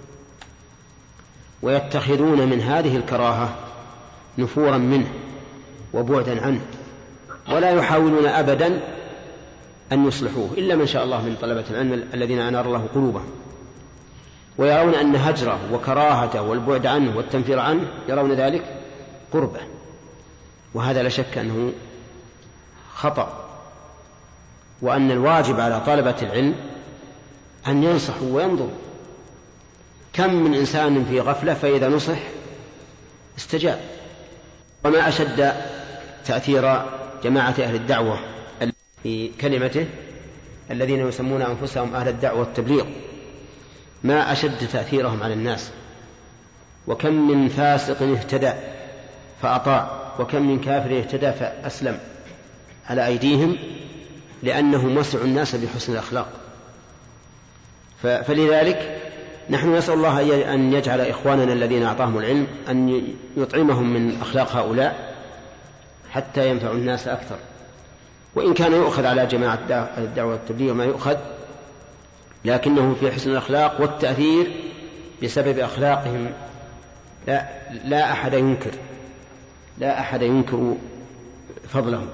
ويتخذون من هذه الكراهة نفورا منه وبعدا عنه، ولا يحاولون أبدا أن يصلحوه إلا من شاء الله من طلبة العلم الذين أنار الله قلوبهم، ويرون أن هجره وكراهته والبعد عنه والتنفير عنه يرون ذلك قربة، وهذا لا شك أنه خطأ، وأن الواجب على طلبة العلم أن ينصحوا وينظروا. كم من إنسان في غفلة فإذا نصح استجاب. وما أشد تأثير جماعة أهل الدعوة في كلمته الذين يسمون أنفسهم أهل الدعوة والتبليغ، ما أشد تأثيرهم على الناس، وكم من فاسق اهتدى فأطاع، وكم من كافر اهتدى فأسلم على أيديهم، لأنهم وسعوا الناس بحسن الأخلاق. فلذلك نحن نسأل الله أن يجعل إخواننا الذين أعطاهم العلم أن يطعمهم من أخلاق هؤلاء حتى ينفعوا الناس أكثر. وإن كان يؤخذ على جماعة الدعوة التبليغ ما يؤخذ، لكنه في حسن الأخلاق والتأثير بسبب أخلاقهم لا أحد ينكر فضلهم.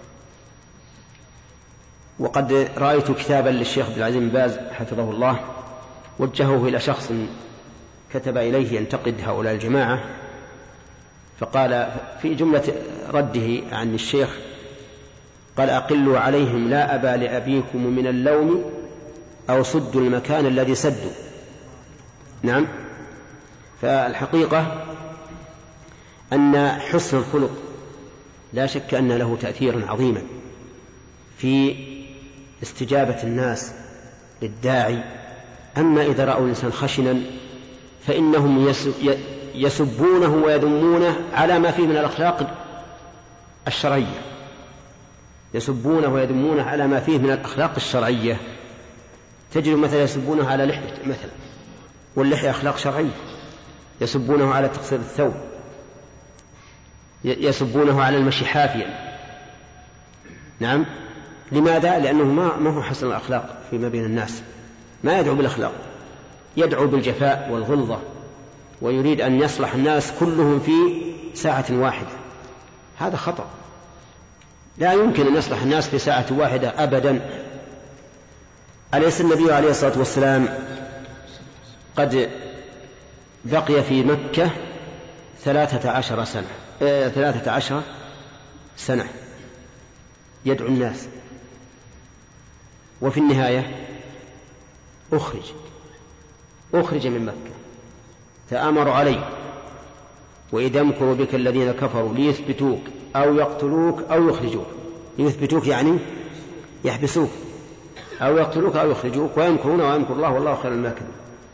وقد رأيت كتابا للشيخ عبد العزيز بن باز حفظه الله وجهه إلى شخص كتب إليه ينتقد هؤلاء الجماعة، فقال في جملة رده عن الشيخ قال: أقلوا عليهم لا أبا لأبيكم من اللوم أو سدوا المكان الذي سدوا. نعم، فالحقيقة أن حسن الخلق لا شك أن له تأثيرا عظيما في استجابة الناس للداعي. أما إذا رأوا الإنسان خشنا فإنهم يسبونه ويذمونه على ما فيه من الأخلاق الشرعية، يسبونه ويذمونه على ما فيه من الأخلاق الشرعية. تجد مثلا يسبونه على لحية مثلا، واللحية أخلاق شرعية، يسبونه على تقصير الثوب، يسبونه على المشي حافيا. نعم، لماذا؟ لأنه ما هو حسن الأخلاق فيما بين الناس، ما يدعو بالأخلاق، يدعو بالجفاء والغلظة، ويريد أن يصلح الناس كلهم في ساعة واحدة. هذا خطأ، لا يمكن أن يصلح الناس في ساعة واحدة أبدا. أليس النبي عليه الصلاة والسلام قد بقي في مكة 13 سنة يدعو الناس، وفي النهاية أخرج من مكة، تآمروا عليه: وإذا يمكر بك الذين كفروا ليثبتوك أو يقتلوك أو يخرجوك. ليثبتوك يعني يحبسوك، أو يقتلوك أو يخرجوك، ويمكرون ويمكر الله والله خير الماكرين.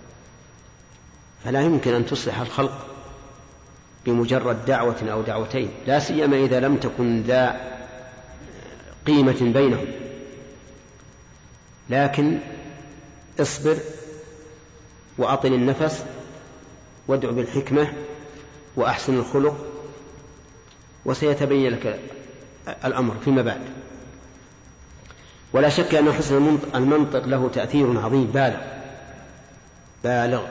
فلا يمكن أن تصلح الخلق بمجرد دعوة أو دعوتين، لا سيما إذا لم تكن ذا قيمة بينهم. لكن اصبر وأطل النفس وادع بالحكمة وأحسن الخلق، وسيتبين لك الأمر فيما بعد. ولا شك أن حسن المنطق له تأثير عظيم بالغ.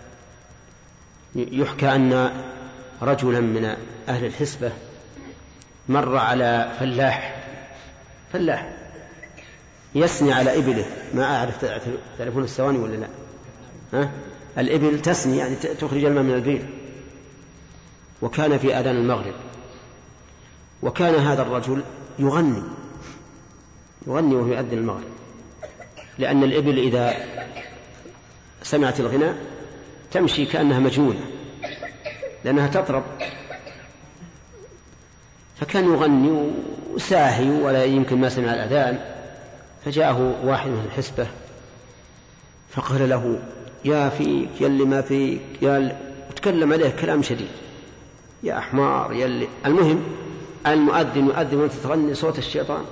يحكى أن رجلا من أهل الحسبة مر على فلاح يسني على إبله. ما أعرف تعرفون السواني ولا لا؟ الإبل تسني يعني تخرج الماء من البير. وكان في آذان المغرب، وكان هذا الرجل يغني وهو يؤذن المغرب، لأن الإبل إذا سمعت الغناء تمشي كأنها مجنونة لأنها تطرب. فكان يغني وساهي ولا يمكن ما سمع الأذان. فجاءه واحد من الحسبة فقال له: يا فيك يلي ما فيك وتكلم عليه كلام شديد، يا أحمار يلي. المهم المؤذن يؤذن وانت تغني صوت الشيطان.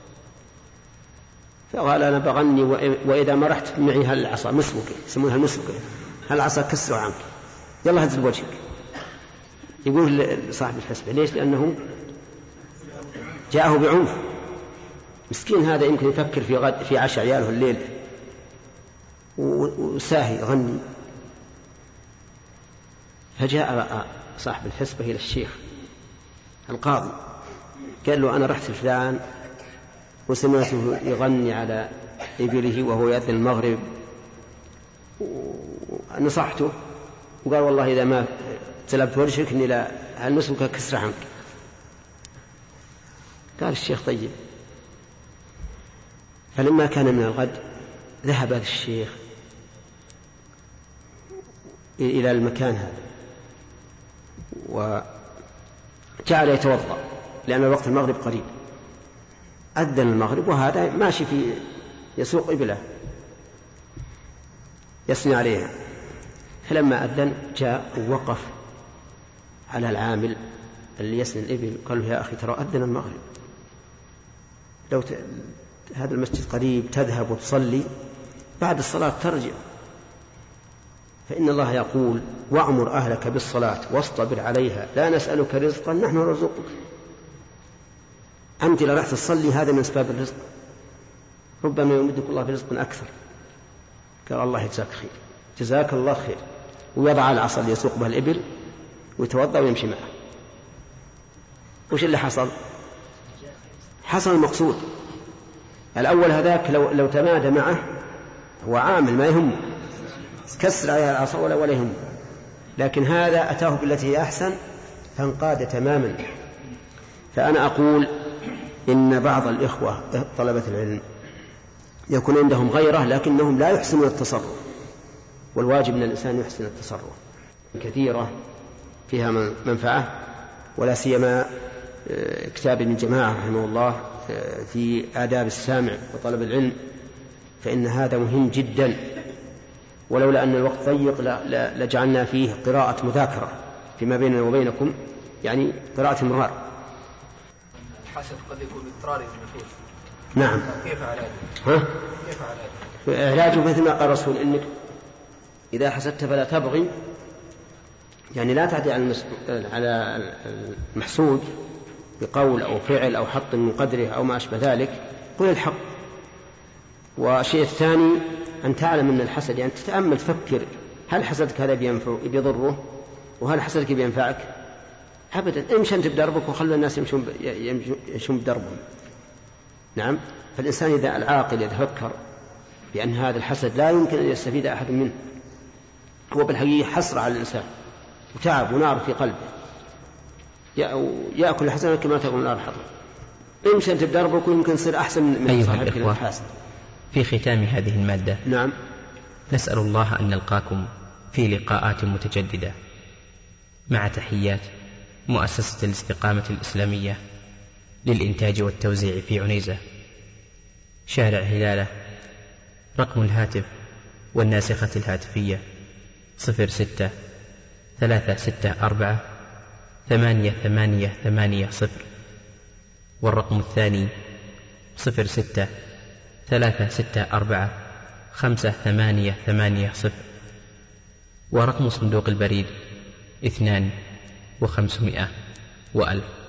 فقال: أنا بغني وإذا مرحت معي هالعصا مسبكة، يسمونها المسبكة، هالعصا كسر عنك، يلا هزل وجهك. يقول لصاحب الحسبة: ليش؟ لأنه جاءه بعنف. مسكين هذا يمكن يفكر في عشاء عياله الليل وساهي يغني. فجاء صاحب الحسبة إلى الشيخ القاضي، قال له: أنا رحت الفلان وسمعته يغني على إبله وهو يأذن المغرب، ونصحته وقال: والله إذا ما سلبت وجهك إني لا هالمسبكة كسر عنك. قال الشيخ: طيب. فلما كان من الغد ذهب الشيخ إلى المكان هذا وجعل يتوضأ، لأن وقت المغرب قريب. أذن المغرب وهذا ماشي في يسوق إبله يسني عليها. فلما أذن جاء ووقف على العامل اللي يسني الإبل، قال له: يا أخي ترى أذن المغرب، لو هذا المسجد قريب تذهب وتصلي بعد الصلاة ترجع، فإن الله يقول: وأمر أهلك بالصلاة واصطبر عليها لا نسألك رزقا نحن نرزقك. أنت لو رحت تصلي هذا من أسباب الرزق، ربما يمدك الله برزق أكثر. قال الله يجزاك خير، جزاك الله خير، ويضع العصا اللي يسوق بها الإبل ويتوضأ ويمشي معه. وش اللي حصل؟ حصل المقصود. الأول هذاك لو تمادى معه هو عامل ما يهمه، كسر عليها العصا ولا يهمه، لكن هذا أتاه بالتي هي أحسن فانقاد تماما. فأنا أقول إن بعض الإخوة طلبة العلم يكون عندهم غيرة لكنهم لا يحسنون التصرف، والواجب أن الإنسان يحسن التصرف. كثيرة فيها منفعة، ولا سيما كتاب ابن جماعة رحمه الله في آداب السامع وطلب العلم، فإن هذا مهم جدا، ولولا أن الوقت ضيق لجعلنا فيه قراءة مذاكرة فيما بيننا وبينكم، يعني قراءة مرار. الحسد قد يكون اضطراري النفوس. نعم. كيف علاجه؟ كيف علاجه؟ مثل ما قال الرسول إنك إذا حسدت فلا تبغي، يعني لا تعدي على المحسود بقول أو فعل أو حط من قدره أو ما أشبه ذلك، قل الحق. والشيء الثاني أن تعلم أن الحسد، يعني تتأمل تفكر هل حسدك هذا بيضره وهل حسدك بينفعك؟ أبدا، امشي أنت بدربك وخلوا الناس يمشون بدربهم. نعم. فالإنسان إذا العاقل يتفكر بأن هذا الحسد لا يمكن أن يستفيد أحد منه، هو بالحقيقة حسرة على الإنسان وتعب ونار في قلبه، يأكل الحسنة كما تأكل النار حطب. امشي أنت بدربك ويمكن تصير أحسن من صاحبك الحاسد. في ختام هذه المادة نعم نسأل الله أن نلقاكم في لقاءات متجددة، مع تحيات مؤسسة الاستقامة الإسلامية للإنتاج والتوزيع في عنيزة، شارع هلالة. رقم الهاتف والناسخة الهاتفية 06-364-8880، والرقم الثاني 06-364-5880، ورقم صندوق البريد 2500 و1000.